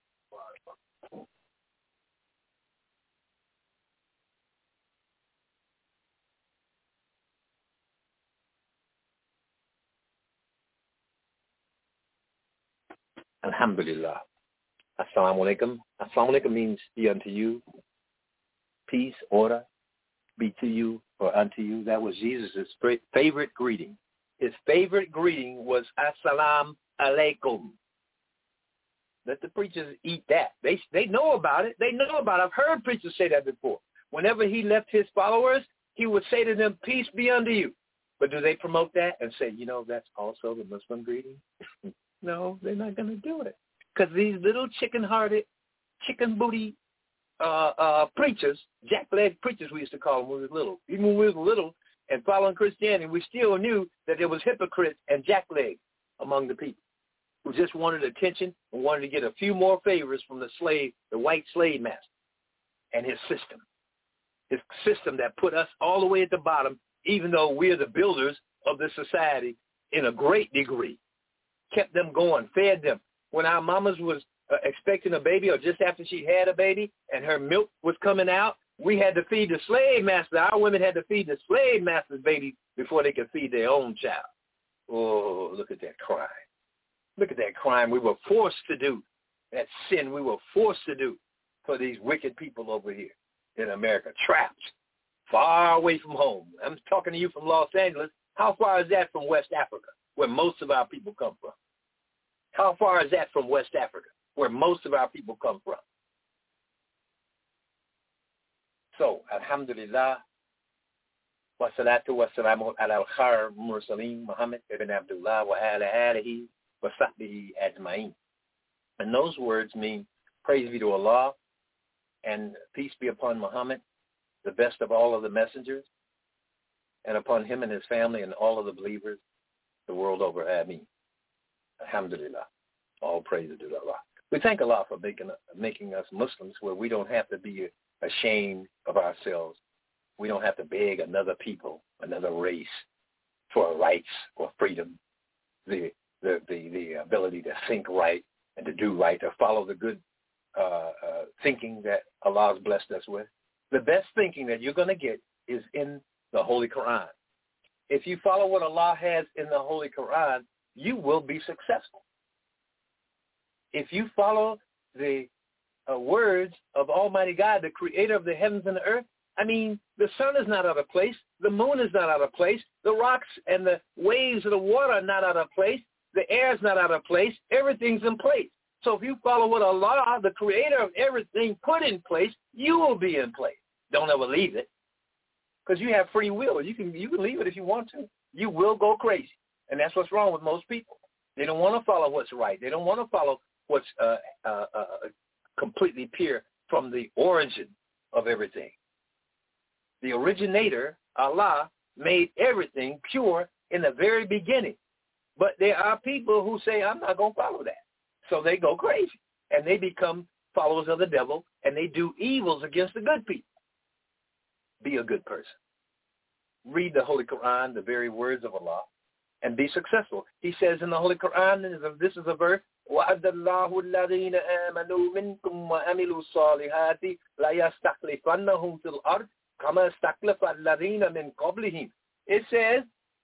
Speaker 3: Alhamdulillah. Assalamu alaikum. Assalamu alaikum means be unto you. Peace, order, be to you or unto you. That was Jesus' favorite greeting. His favorite greeting was Assalamu alaikum. Let the preachers eat that. They they know about it. They know about it. I've heard preachers say that before. Whenever he left his followers, he would say to them, peace be unto you. But do they promote that and say, you know, that's also the Muslim greeting? No, they're not going to do it. Because these little chicken-hearted, chicken-booty uh, uh, preachers, jack-leg preachers we used to call them when we were little. Even when we were little and following Christianity, we still knew that there was hypocrites and jack-legs among the people who just wanted attention and wanted to get a few more favors from the slave, the white slave master and his system. His system that put us all the way at the bottom, even though we're the builders of this society in a great degree. Kept them going, fed them. When our mamas was uh, expecting a baby or just after she had a baby and her milk was coming out, we had to feed the slave master. Our women had to feed the slave master's baby before they could feed their own child. Oh, look at that crime. Look at that crime we were forced to do, that sin we were forced to do for these wicked people over here in America, trapped, far away from home. I'm talking to you from Los Angeles. How far is that from West Africa, where most of our people come from? How far is that from West Africa, where most of our people come from? So, alhamdulillah, wa salatu wa salamu ala al-khar mursaleen Muhammad ibn Abdullah wa ala alihi wa sahbihi ajma'in. And those words mean praise be to Allah and peace be upon Muhammad, the best of all of the messengers, and upon him and his family and all of the believers the world over. Ameen. Alhamdulillah. All praise to Allah. We thank Allah for making, making us Muslims where we don't have to be ashamed of ourselves. We don't have to beg another people, another race for rights or freedom, the, the, the, the ability to think right and to do right, to follow the good uh, uh, thinking that Allah has blessed us with. The best thinking that you're going to get is in the Holy Quran. If you follow what Allah has in the Holy Quran, you will be successful. If you follow the uh, words of Almighty God, the creator of the heavens and the earth, I mean, the sun is not out of place. The moon is not out of place. The rocks and the waves of the water are not out of place. The air is not out of place. Everything's in place. So if you follow what Allah, the creator of everything, put in place, you will be in place. Don't ever leave it, because you have free will. You can you can leave it if you want to. You will go crazy, and that's what's wrong with most people. They don't want to follow what's right. They don't want to follow what's uh, uh, uh, completely pure from the origin of everything. The originator, Allah, made everything pure in the very beginning. But there are people who say, I'm not going to follow that. So they go crazy, and they become followers of the devil, and they do evils against the good people. Be a good person. Read the Holy Quran, the very words of Allah, and be successful. He says in the Holy Quran, this is a verse, وَعَدَّ اللَّهُ الَّذِينَ آمَنُوا مِنْكُمْ وَعَمِلُوا الصَّالِحَاتِ لَيَسْتَخْلِفَنَّهُمْ فِي الْأَرْضِ كَمَا اسْتَخْلَفَ الَّذِينَ مِنْ قَبْلِهِمْ. It says,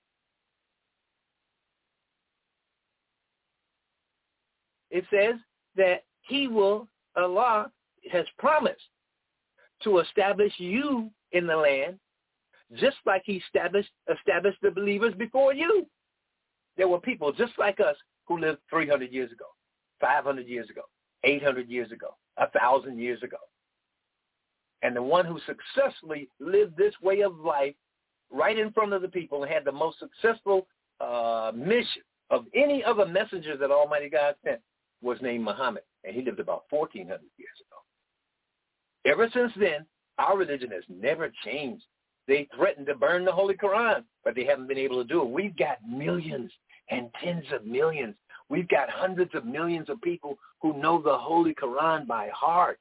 Speaker 3: it says that he will, Allah has promised to establish you in the land just like he established, established the believers before you. There were people just like us who lived three hundred years ago, five hundred years ago, eight hundred years ago, one thousand years ago. And the one who successfully lived this way of life right in front of the people and had the most successful uh, mission of any other messenger that Almighty God sent was named Muhammad, and he lived about fourteen hundred years ago. Ever since then, our religion has never changed. They threatened to burn the Holy Quran, but they haven't been able to do it. We've got millions and tens of millions. We've got hundreds of millions of people who know the Holy Quran by heart,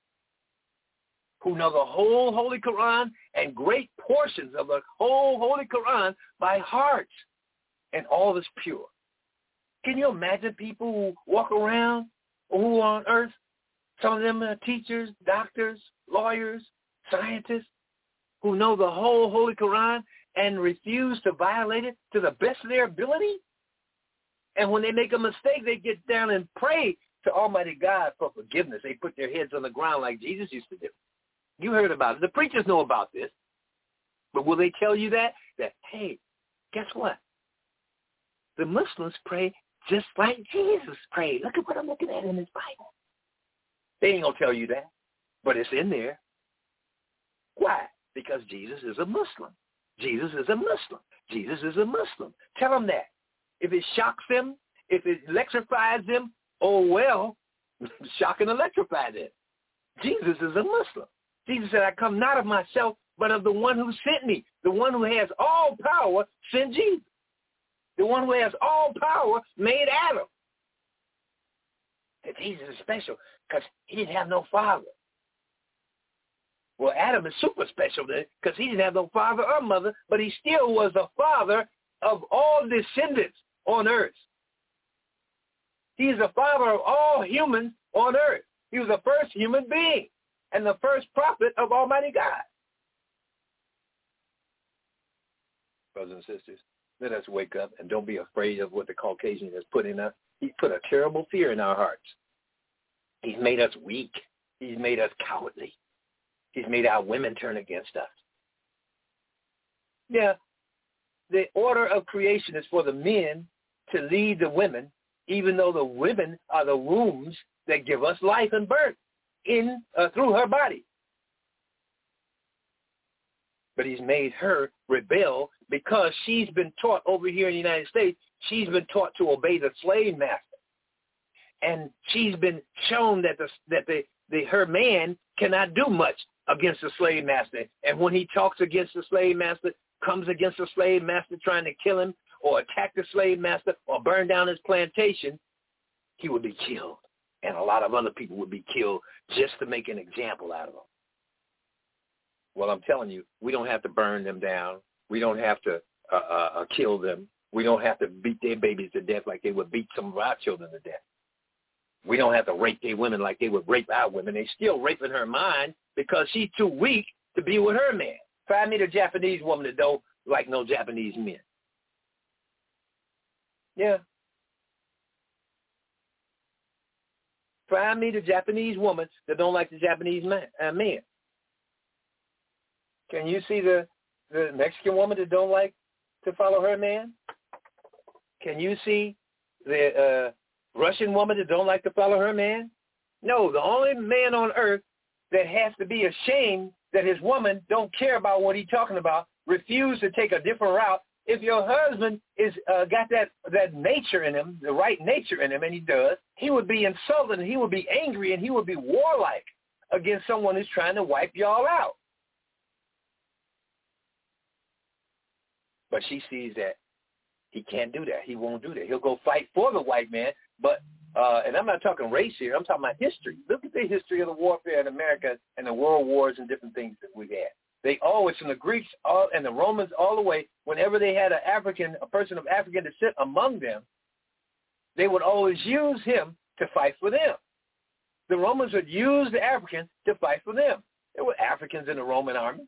Speaker 3: who know the whole Holy Quran and great portions of the whole Holy Quran by heart, and all is pure. Can you imagine people who walk around, who are on earth, some of them are teachers, doctors, lawyers, scientists, who know the whole Holy Quran and refuse to violate it to the best of their ability? And when they make a mistake, they get down and pray to Almighty God for forgiveness. They put their heads on the ground like Jesus used to do. You heard about it. The preachers know about this. But will they tell you that? That, hey, guess what? The Muslims pray just like Jesus prayed. Look at what I'm looking at in his Bible. They ain't going to tell you that, but it's in there. Why? Because Jesus is a Muslim. Jesus is a Muslim. Jesus is a Muslim. Tell them that. If it shocks them, if it electrifies them, oh, well, shock and electrify them. Jesus is a Muslim. Jesus said, I come not of myself, but of the one who sent me. The one who has all power sent Jesus. The one who has all power made Adam. And Jesus is special because he didn't have no father. Well, Adam is super special because he didn't have no father or mother, but he still was the father of all descendants on earth. He is the father of all humans on earth. He was the first human being and the first prophet of Almighty God. Brothers and sisters, let us wake up and don't be afraid of what the Caucasian has put in us. He's put a terrible fear in our hearts. He's made us weak. He's made us cowardly. He's made our women turn against us. Yeah, the order of creation is for the men to lead the women, even though the women are the wombs that give us life and birth in uh, through her body. But he's made her rebel because she's been taught over here in the United States, she's been taught to obey the slave master. And she's been shown that the that the, the her man cannot do much against the slave master. And when he talks against the slave master, comes against the slave master trying to kill him or attack the slave master or burn down his plantation, he would be killed. And a lot of other people would be killed just to make an example out of him. Well, I'm telling you, we don't have to burn them down. We don't have to uh, uh, kill them. We don't have to beat their babies to death like they would beat some of our children to death. We don't have to rape their women like they would rape our women. They're still raping her mind because she's too weak to be with her man. Find me the Japanese woman that don't like no Japanese men. Yeah. Find me the Japanese woman that don't like the Japanese man. Uh, man. Can you see the, the Mexican woman that don't like to follow her man? Can you see the uh, Russian woman that don't like to follow her man? No, the only man on earth that has to be ashamed that his woman don't care about what he's talking about, refuse to take a different route. If your husband is uh, got that, that nature in him, the right nature in him, and he does, he would be insulted, and he would be angry, and he would be warlike against someone who's trying to wipe y'all out. But she sees that he can't do that. He won't do that. He'll go fight for the white man. But, uh, and I'm not talking race here. I'm talking about history. Look at the history of the warfare in America and the world wars and different things that we've had. They always, from the Greeks all, and the Romans all the way, whenever they had an African, a person of African descent among them, they would always use him to fight for them. The Romans would use the African to fight for them. There were Africans in the Roman army.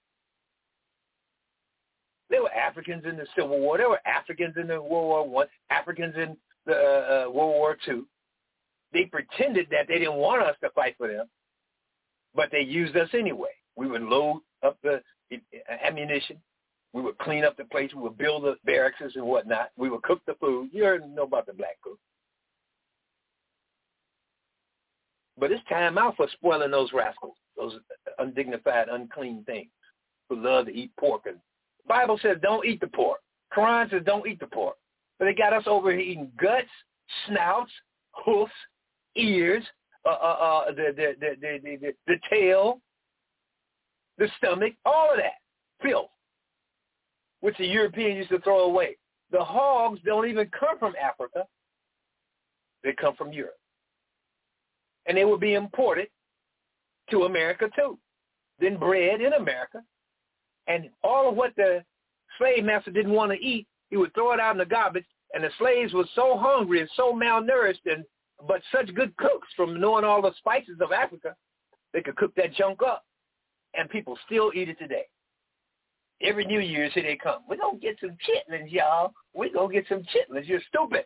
Speaker 3: There were Africans in the Civil War. There were Africans in the World War One, Africans in the uh, World War Two. They pretended that they didn't want us to fight for them, but they used us anyway. We would load up the ammunition. We would clean up the place. We would build the barracks and whatnot. We would cook the food. You already know about the black cook. But it's time out for spoiling those rascals, those undignified, unclean things who love to eat pork. And the Bible says don't eat the pork. Quran says don't eat the pork. But they got us over here eating guts, snouts, hoofs, ears, uh, uh, uh, the, the, the, the, the, the, the tail, the stomach, all of that filth, which the Europeans used to throw away. The hogs don't even come from Africa. They come from Europe. And they would be imported to America too, then bred in America. And all of what the slave master didn't want to eat, he would throw it out in the garbage. And the slaves were so hungry and so malnourished, and but such good cooks from knowing all the spices of Africa, they could cook that junk up. And people still eat it today. Every New Year's, here they come. We're going to get some chitlins, y'all. We're going to get some chitlins. You're stupid.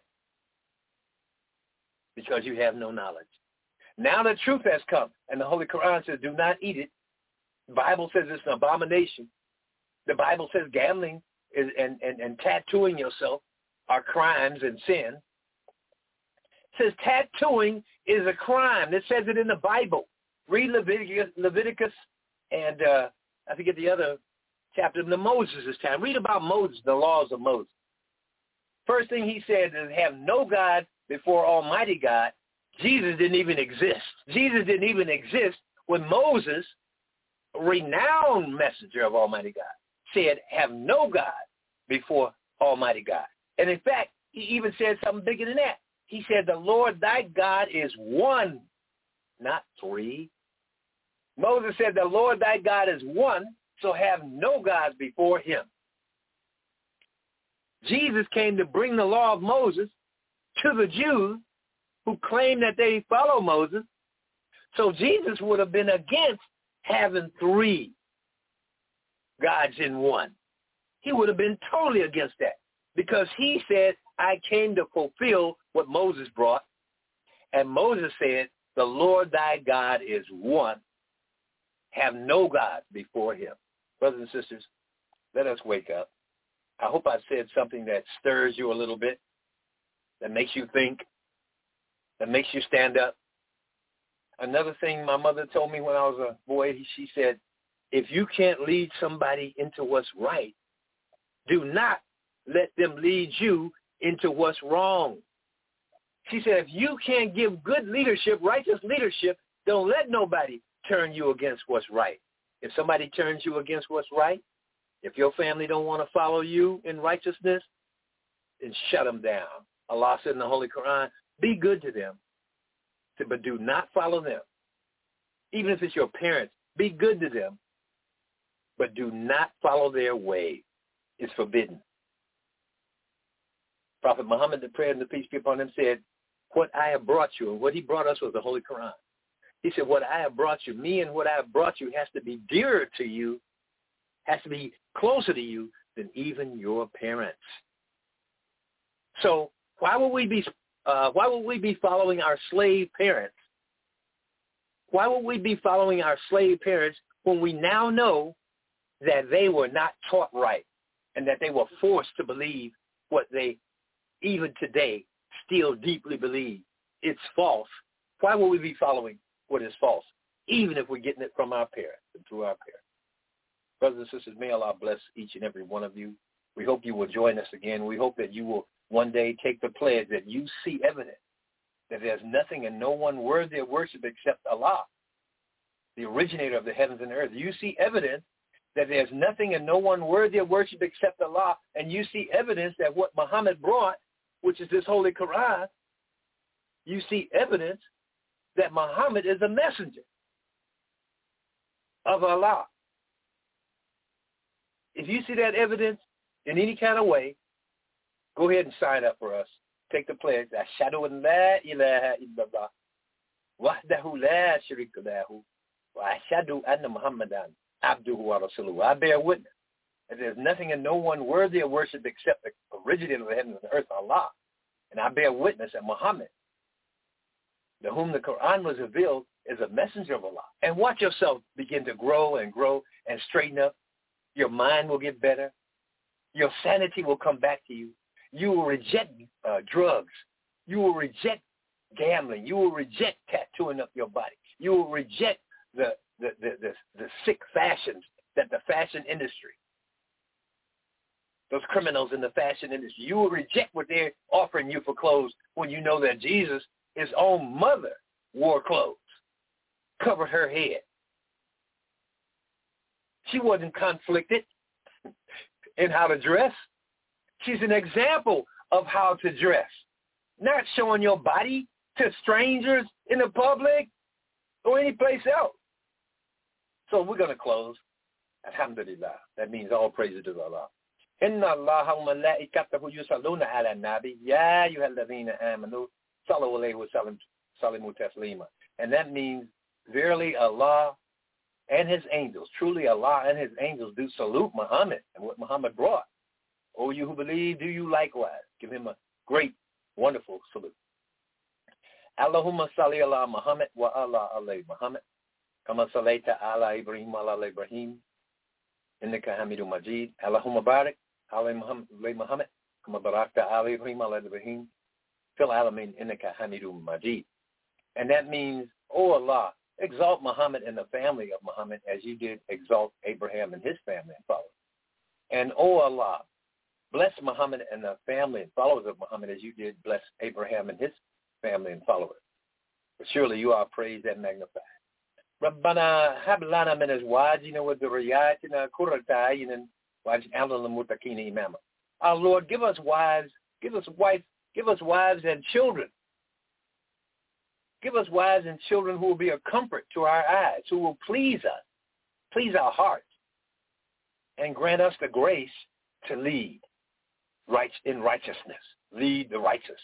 Speaker 3: Because you have no knowledge. Now the truth has come, and the Holy Quran says, do not eat it. The Bible says it's an abomination. The Bible says gambling is, and, and, and tattooing yourself are crimes and sin. It says tattooing is a crime. It says it in the Bible. Read Leviticus, Leviticus and uh, I forget the other chapter, the Moses this time. Read about Moses, the laws of Moses. First thing he said is have no God before Almighty God. Jesus didn't even exist. Jesus didn't even exist when Moses, a renowned messenger of Almighty God, said have no God before Almighty God. And in fact, he even said something bigger than that. He said the Lord thy God is one, not three. Moses said the Lord thy God is one, so have no gods before him. Jesus came to bring the law of Moses to the Jews who claim that they follow Moses. So Jesus would have been against having three gods in one. He would have been totally against that because he said, I came to fulfill what Moses brought. And Moses said, the Lord thy God is one. Have no gods before him. Brothers and sisters, let us wake up. I hope I said something that stirs you a little bit, that makes you think, that makes you stand up. Another thing my mother told me when I was a boy, she said, if you can't lead somebody into what's right, do not let them lead you into what's wrong. She said, if you can't give good leadership, righteous leadership, don't let nobody turn you against what's right. If somebody turns you against what's right, if your family don't want to follow you in righteousness, then shut them down. Allah said in the Holy Quran, be good to them, but do not follow them. Even if it's your parents, be good to them, but do not follow their way. It's forbidden. Prophet Muhammad, the prayer and the peace be upon him, said, what I have brought you, and what he brought us was the Holy Quran. He said, what I have brought you, me and what I have brought you has to be dearer to you, has to be closer to you than even your parents. So why would we be uh, why would we be following our slave parents? Why would we be following our slave parents when we now know that they were not taught right and that they were forced to believe what they, even today, still deeply believe. It's false. Why would we be following what is false, even if we're getting it from our parents and through our parents? Brothers and sisters, may Allah bless each and every one of you. We hope you will join us again. We hope that you will one day take the pledge that you see evidence that there's nothing and no one worthy of worship except Allah, the originator of the heavens and earth. You see evidence that there's nothing and no one worthy of worship except Allah, and you see evidence that what Muhammad brought, which is this Holy Quran, you see evidence that Muhammad is a messenger of Allah. If you see that evidence in any kind of way, go ahead and sign up for us. Take the pledge. Ashhadu an la ilaha illallah wahdahu la sharika lahu wa ashhadu anna Muhammadan abduhu wa rasuluhu. I bear witness that there's nothing and no one worthy of worship except the originator of the heavens and earth, Allah. And I bear witness that Muhammad, to whom the Quran was revealed, is a messenger of Allah. And watch yourself begin to grow and grow and straighten up. Your mind will get better. Your sanity will come back to you. You will reject uh, drugs. You will reject gambling. You will reject tattooing up your body. You will reject the, the, the, the, the sick fashions that the fashion industry, those criminals in the fashion industry, you will reject what they're offering you for clothes when you know that Jesus, his own mother, wore clothes, covered her head. She wasn't conflicted in how to dress. She's an example of how to dress, not showing your body to strangers in the public or any place else. So we're going to close. Alhamdulillah. That means all praises to Allah. Inna Allaha wa malaikatahu yusalluna ala nabi ya ayyuhalladhina amanu sallu alayhi wa sallimu taslima. And that means verily Allah and his angels, truly Allah and his angels do salute Muhammad and what Muhammad brought. O you who believe, do you likewise. Give him a great, wonderful salute. Allahumma salli ala Muhammad wa ala alayhi Muhammad. Kama sallaita ala Ibrahim ala Ibrahim. Innaka Hamidum Majid. Allahumma barik ala Muhammad. Kama barakta ala Ibrahim ala Ibrahim. Fil alamin innaka Hamidum Majid. And that means, O Allah, exalt Muhammad and the family of Muhammad as you did exalt Abraham and his family and followers. And O Allah, bless Muhammad and the family and followers of Muhammad as you did bless Abraham and his family and followers. For surely you are praised and magnified. ربنا هب لنا من أزواجنا وذرياتنا قرة أعين واجعلنا للمتقين إماما. Our Lord, give us wives, give us wives, give us wives and children. Give us wives and children who will be a comfort to our eyes, who will please us, please our hearts, and grant us the grace to lead right in righteousness, lead the righteous.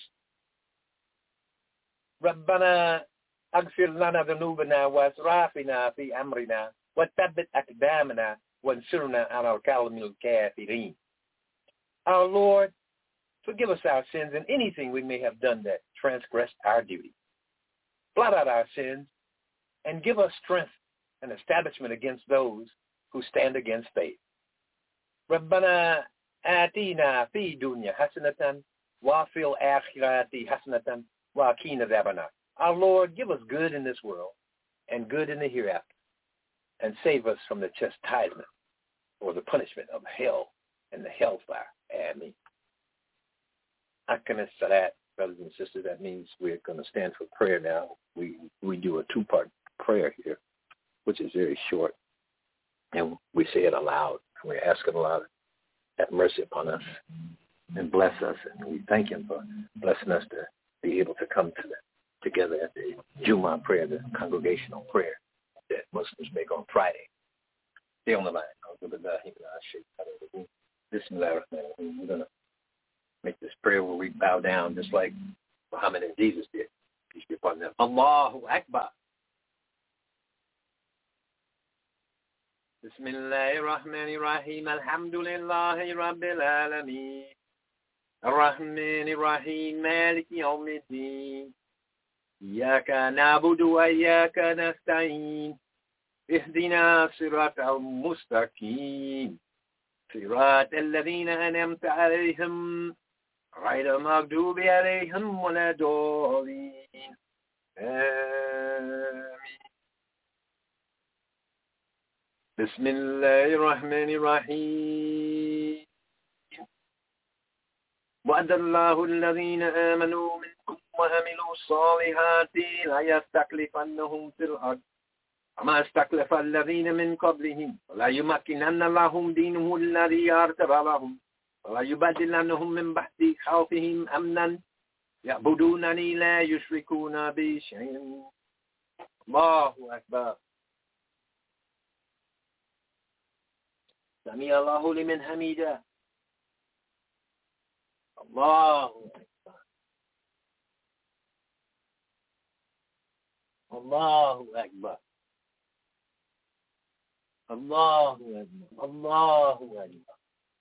Speaker 3: ربنا اغفر لنا ذنوبنا واسرافنا في أمرنا وثبت أقدامنا وانصرنا على القوم الكافرين. Our Lord, forgive us our sins and anything we may have done that transgressed our duty. Blot out our sins and give us strength and establishment against those who stand against faith. ربنا آتينا في دنيا حسنة وفي الآخرة حسنة وقنا عذاب النار. Our Lord, give us good in this world and good in the hereafter, and save us from the chastisement or the punishment of hell and the hellfire. Amen. Akanas Salat, brothers and sisters, that means we're going to stand for prayer now. We we do a two-part prayer here, which is very short, and we say it aloud. We're asking Allah to have mercy upon us and bless us, and we thank him for blessing us to be able to come to the, together at the Jummah prayer, the congregational prayer that Muslims make on Friday. Stay on the line. Bismillah. We're going to make this prayer where we bow down just like Muhammad and Jesus did. Peace be upon them. Allahu Akbar. Bismillahir Rahmanir Rahim. Alhamdulillahi Rabbil Alameen. Ar-Rahmanir Rahim. Malik Yawmiddin. Iyyaka na'budu wa iyyaka nasta'in. اهدنا صراط المستقيم صراط الذين أنعمت عليهم غير المغضوب عليهم ولا الضالين آمين. بسم الله الرحمن الرحيم. وعد الله الذين آمنوا منكم وعملوا الصالحات ليستخلفنهم في الأرض كما استخلف الذين من قبلهم ولا يمكنن لهم دينهم الذي ارتضى لهم ولا يبدلنهم من بعد خوفهم أمنا يعبدونني لا يشركون بي شيئا. الله أكبر. سمع الله لمن حمده. الله أكبر. الله أكبر. الله أكبر. الله أكبر.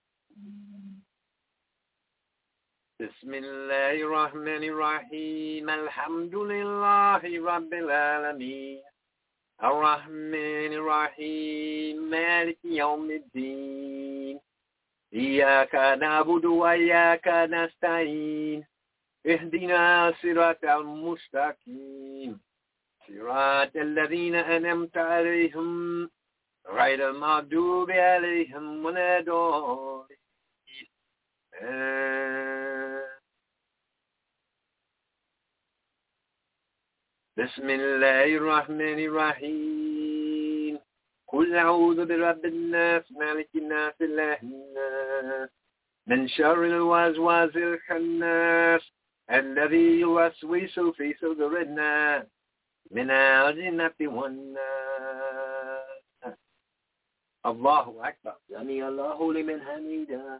Speaker 3: بسم الله الرحمن الرحيم. الحمد لله رب العالمين الرحمن الرحيم مالك يوم الدين إياك نعبد وإياك نستعين اهدنا صراط المستقيم صراط الذين أنعمت عليهم غير المغضوب عليهم ولا الضالين. بسم الله الرحمن الرحيم. قل أعوذ برب الناس مالك الناس إله الناس من شر الوسواس الخناس الذي يوسوس في صدور الناس من الجنة والناس. الله أكبر. سمع الله لمن حمده.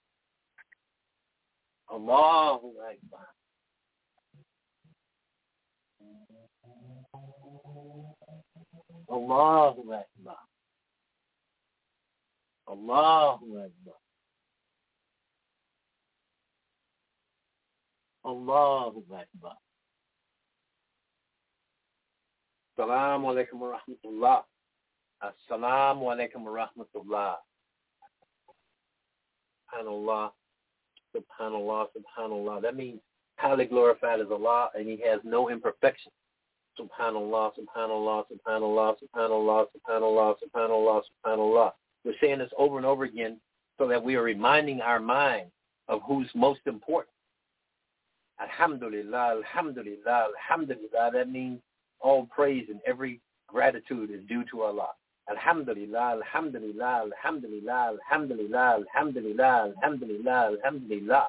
Speaker 3: الله أكبر. الله أكبر. الله أكبر. الله أكبر. السلام عليكم ورحمة الله. السلام عليكم ورحمة الله. Subhanallah, Subhanallah, Subhanallah. That means highly glorified is Allah and He has no imperfection. Subhanallah, Subhanallah, Subhanallah, Subhanallah, Subhanallah, Subhanallah, Subhanallah. We're saying this over and over again so that we are reminding our mind of who's most important. Alhamdulillah, Alhamdulillah, Alhamdulillah. That means all praise and every gratitude is due to Allah. Alhamdulillah, Alhamdulillah, Alhamdulillah, Alhamdulillah, Alhamdulillah, Alhamdulillah, Alhamdulillah.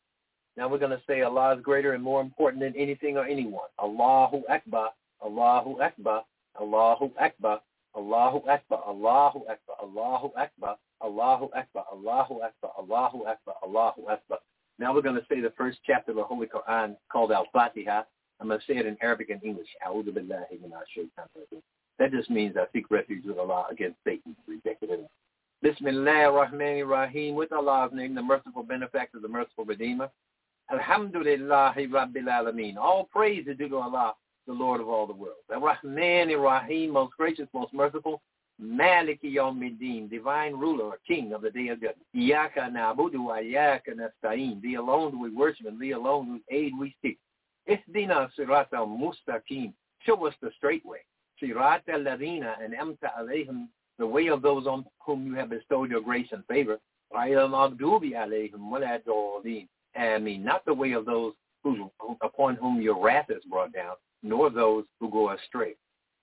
Speaker 3: Now we're going to say Allah is greater and more important than anything or anyone. Allahu Akbar, Allahu Akbar, Allahu Akbar, Allahu Akbar, Allahu Akbar, Allahu Akbar, Allahu Akbar, Allahu Akbar, Allahu Akbar, Allahu Akbar. Now we're going to say the first chapter of the Holy Quran called Al-Fatiha. I'm going to say it in Arabic and English. A'udhu billahi minash shaitanir rajim. That just means I seek refuge with Allah against Satan, rejected enemy. Bismillah ar-Rahman ar-Rahim. With Allah's name, the merciful benefactor, the merciful redeemer. Alhamdulillahi Rabbil Alameen. All praise is due to Allah, the Lord of all the worlds. Ar-Rahman ar-Rahim, most gracious, most merciful. Maliki Yawmiddin, divine ruler or king of the day of judgment. Iyaka na'budu wa iyaka nasta'in. Thee alone do we worship and thee alone whose aid we seek. Ihdina sirata al-mustaqim. Show us the straight way. Sirata al-ladina an'amta alayhim, the way of those on whom you have bestowed your grace and favor. Ghayra al-maghdubi alayhim wa la ad-dallin. I mean, not the way of those who, upon whom your wrath is brought down, nor those who go astray.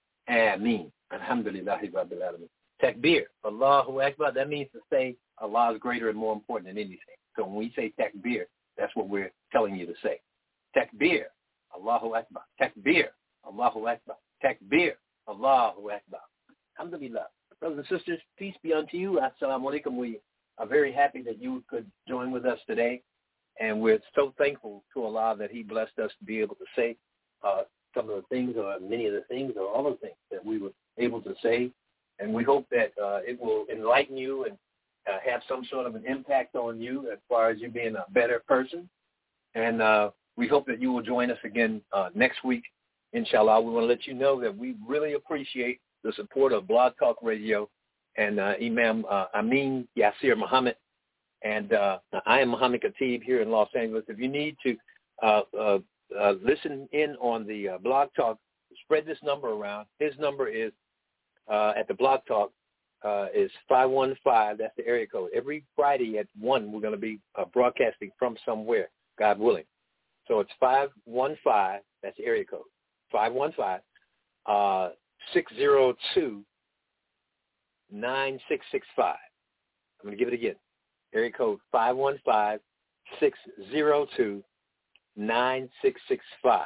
Speaker 3: Ameen. Alhamdulillahi Rabbil Alameen. Takbir, Allahu Akbar, that means to say Allah is greater and more important than anything. So when we say takbir, that's what we're telling you to say. Takbir, Allahu Akbar. Takbir, Allahu Akbar. Takbir, Allahu Akbar. Alhamdulillah. Brothers and sisters, peace be unto you. Assalamu alaikum. We are very happy that you could join with us today. And we're so thankful to Allah that He blessed us to be able to say uh, some of the things or many of the things or all of the things that we were able to say. And we hope that uh, it will enlighten you and uh, have some sort of an impact on you as far as you being a better person. And uh, we hope that you will join us again uh, next week, inshallah. We want to let you know that we really appreciate the support of Blog Talk Radio and uh, Imam uh, Amin Yasir Muhammad. And uh, I am Muhammad Khatib here in Los Angeles. If you need to uh, uh, uh, listen in on the uh, Blog Talk, spread this number around. His number is uh, at the Blog Talk uh, is five one five. That's the area code. Every Friday at one, we're going to be uh, broadcasting from somewhere, God willing. So it's five one five. That's the area code. five one five, six zero two, nine six six five. I'm going to give it again. Area code five one five, six zero two, nine six six five.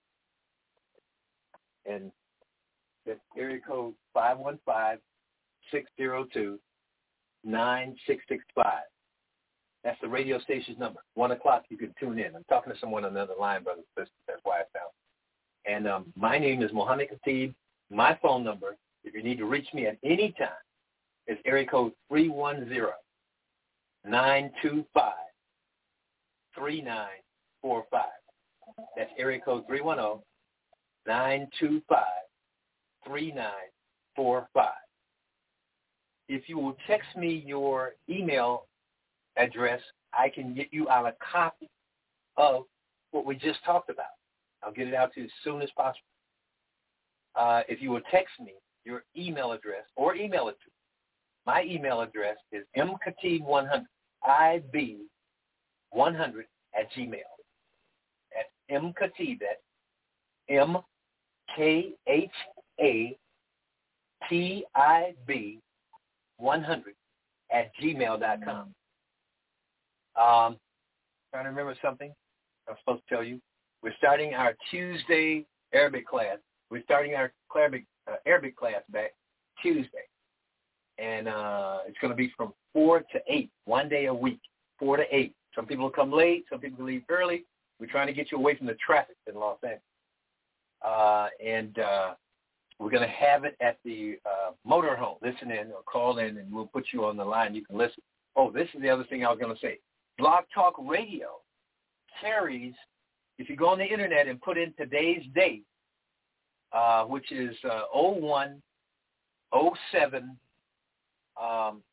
Speaker 3: And that's area code five one five, six zero two, nine six six five. That's the radio station's number. One o'clock, you can tune in. I'm talking to someone on the other line, brothers and sisters. That's why I found. And um, my name is Muhammad Khatib. My phone number, if you need to reach me at any time, is area code three one zero, nine two five, three nine four five. That's area code three one zero, nine two five, three nine four five. If you will text me your email address, I can get you out a copy of what we just talked about. I'll get it out to you as soon as possible. Uh, if you will text me your email address or email it to me, my email address is m khatib one hundred, I B one hundred at Gmail. That's mkhatib, that's M K H A T I B one hundred at gmail dot com. Um, trying to remember something I'm supposed to tell you. We're starting our Tuesday Arabic class. We're starting our Arabic, uh, Arabic class back Tuesday. And uh, it's going to be from four to eight, one day a week, four to eight. Some people will come late. Some people will leave early. We're trying to get you away from the traffic in Los Angeles. Uh, and uh, we're going to have it at the uh, motorhome. Listen in or call in, and we'll put you on the line. You can listen. Oh, this is the other thing I was going to say. Blog Talk Radio carries, if you go on the Internet and put in today's date, uh, which is uh, oh one oh seven um,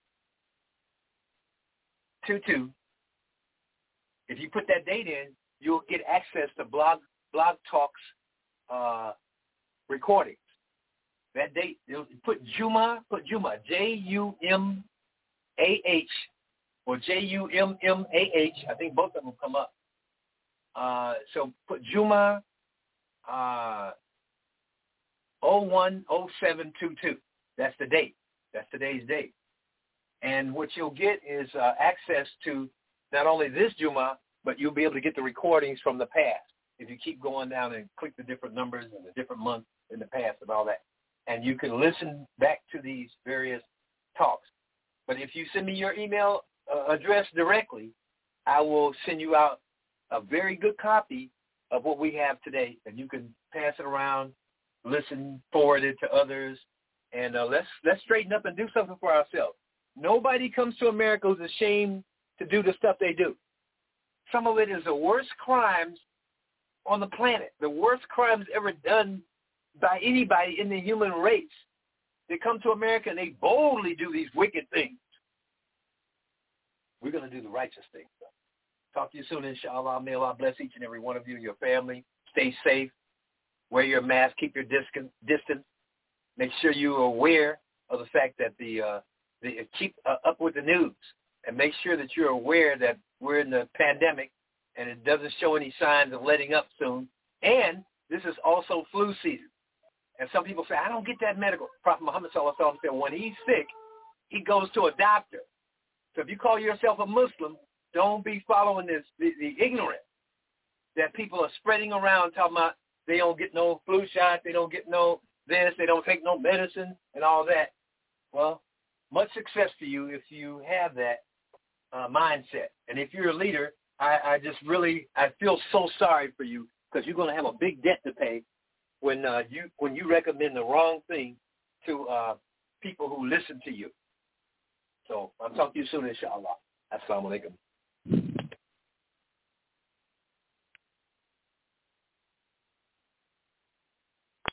Speaker 3: twenty-two, if you put that date in, you'll get access to Blog Blog Talk's uh, recordings. That date, you'll put Juma, put Juma, J U M A H, or J U M M A H. I think both of them come up. Uh, so put Juma uh, oh one oh seven twenty-two. That's the date. That's today's date. And what you'll get is uh, access to not only this Juma, but you'll be able to get the recordings from the past if you keep going down and click the different numbers and the different months in the past and all that. And you can listen back to these various talks. But if you send me your email uh, address directly, I will send you out a very good copy of what we have today, and you can pass it around, listen, forward it to others, and uh, let's let's straighten up and do something for ourselves. Nobody comes to America who's ashamed to do the stuff they do. Some of it is the worst crimes on the planet, the worst crimes ever done by anybody in the human race. They come to America and they boldly do these wicked things. We're going to do the righteous thing. Talk to you soon, inshallah. May Allah bless each and every one of you and your family. Stay safe. Wear your mask. Keep your distance. Make sure you're aware of the fact that the, uh, the keep uh, up with the news, and make sure that you're aware that we're in the pandemic and it doesn't show any signs of letting up soon. And this is also flu season. And some people say, I don't get that medical. Prophet Muhammad sallallahu alaihi wasallam said when he's sick, he goes to a doctor. So if you call yourself a Muslim, don't be following this, the, the ignorance that people are spreading around talking about they don't get no flu shot, they don't get no this, they don't take no medicine and all that. Well, much success to you if you have that uh, mindset. And if you're a leader, I, I just really, I feel so sorry for you because you're going to have a big debt to pay when uh, you when you recommend the wrong thing to uh, people who listen to you. So I'll talk to you soon, inshallah. Assalamu alaikum.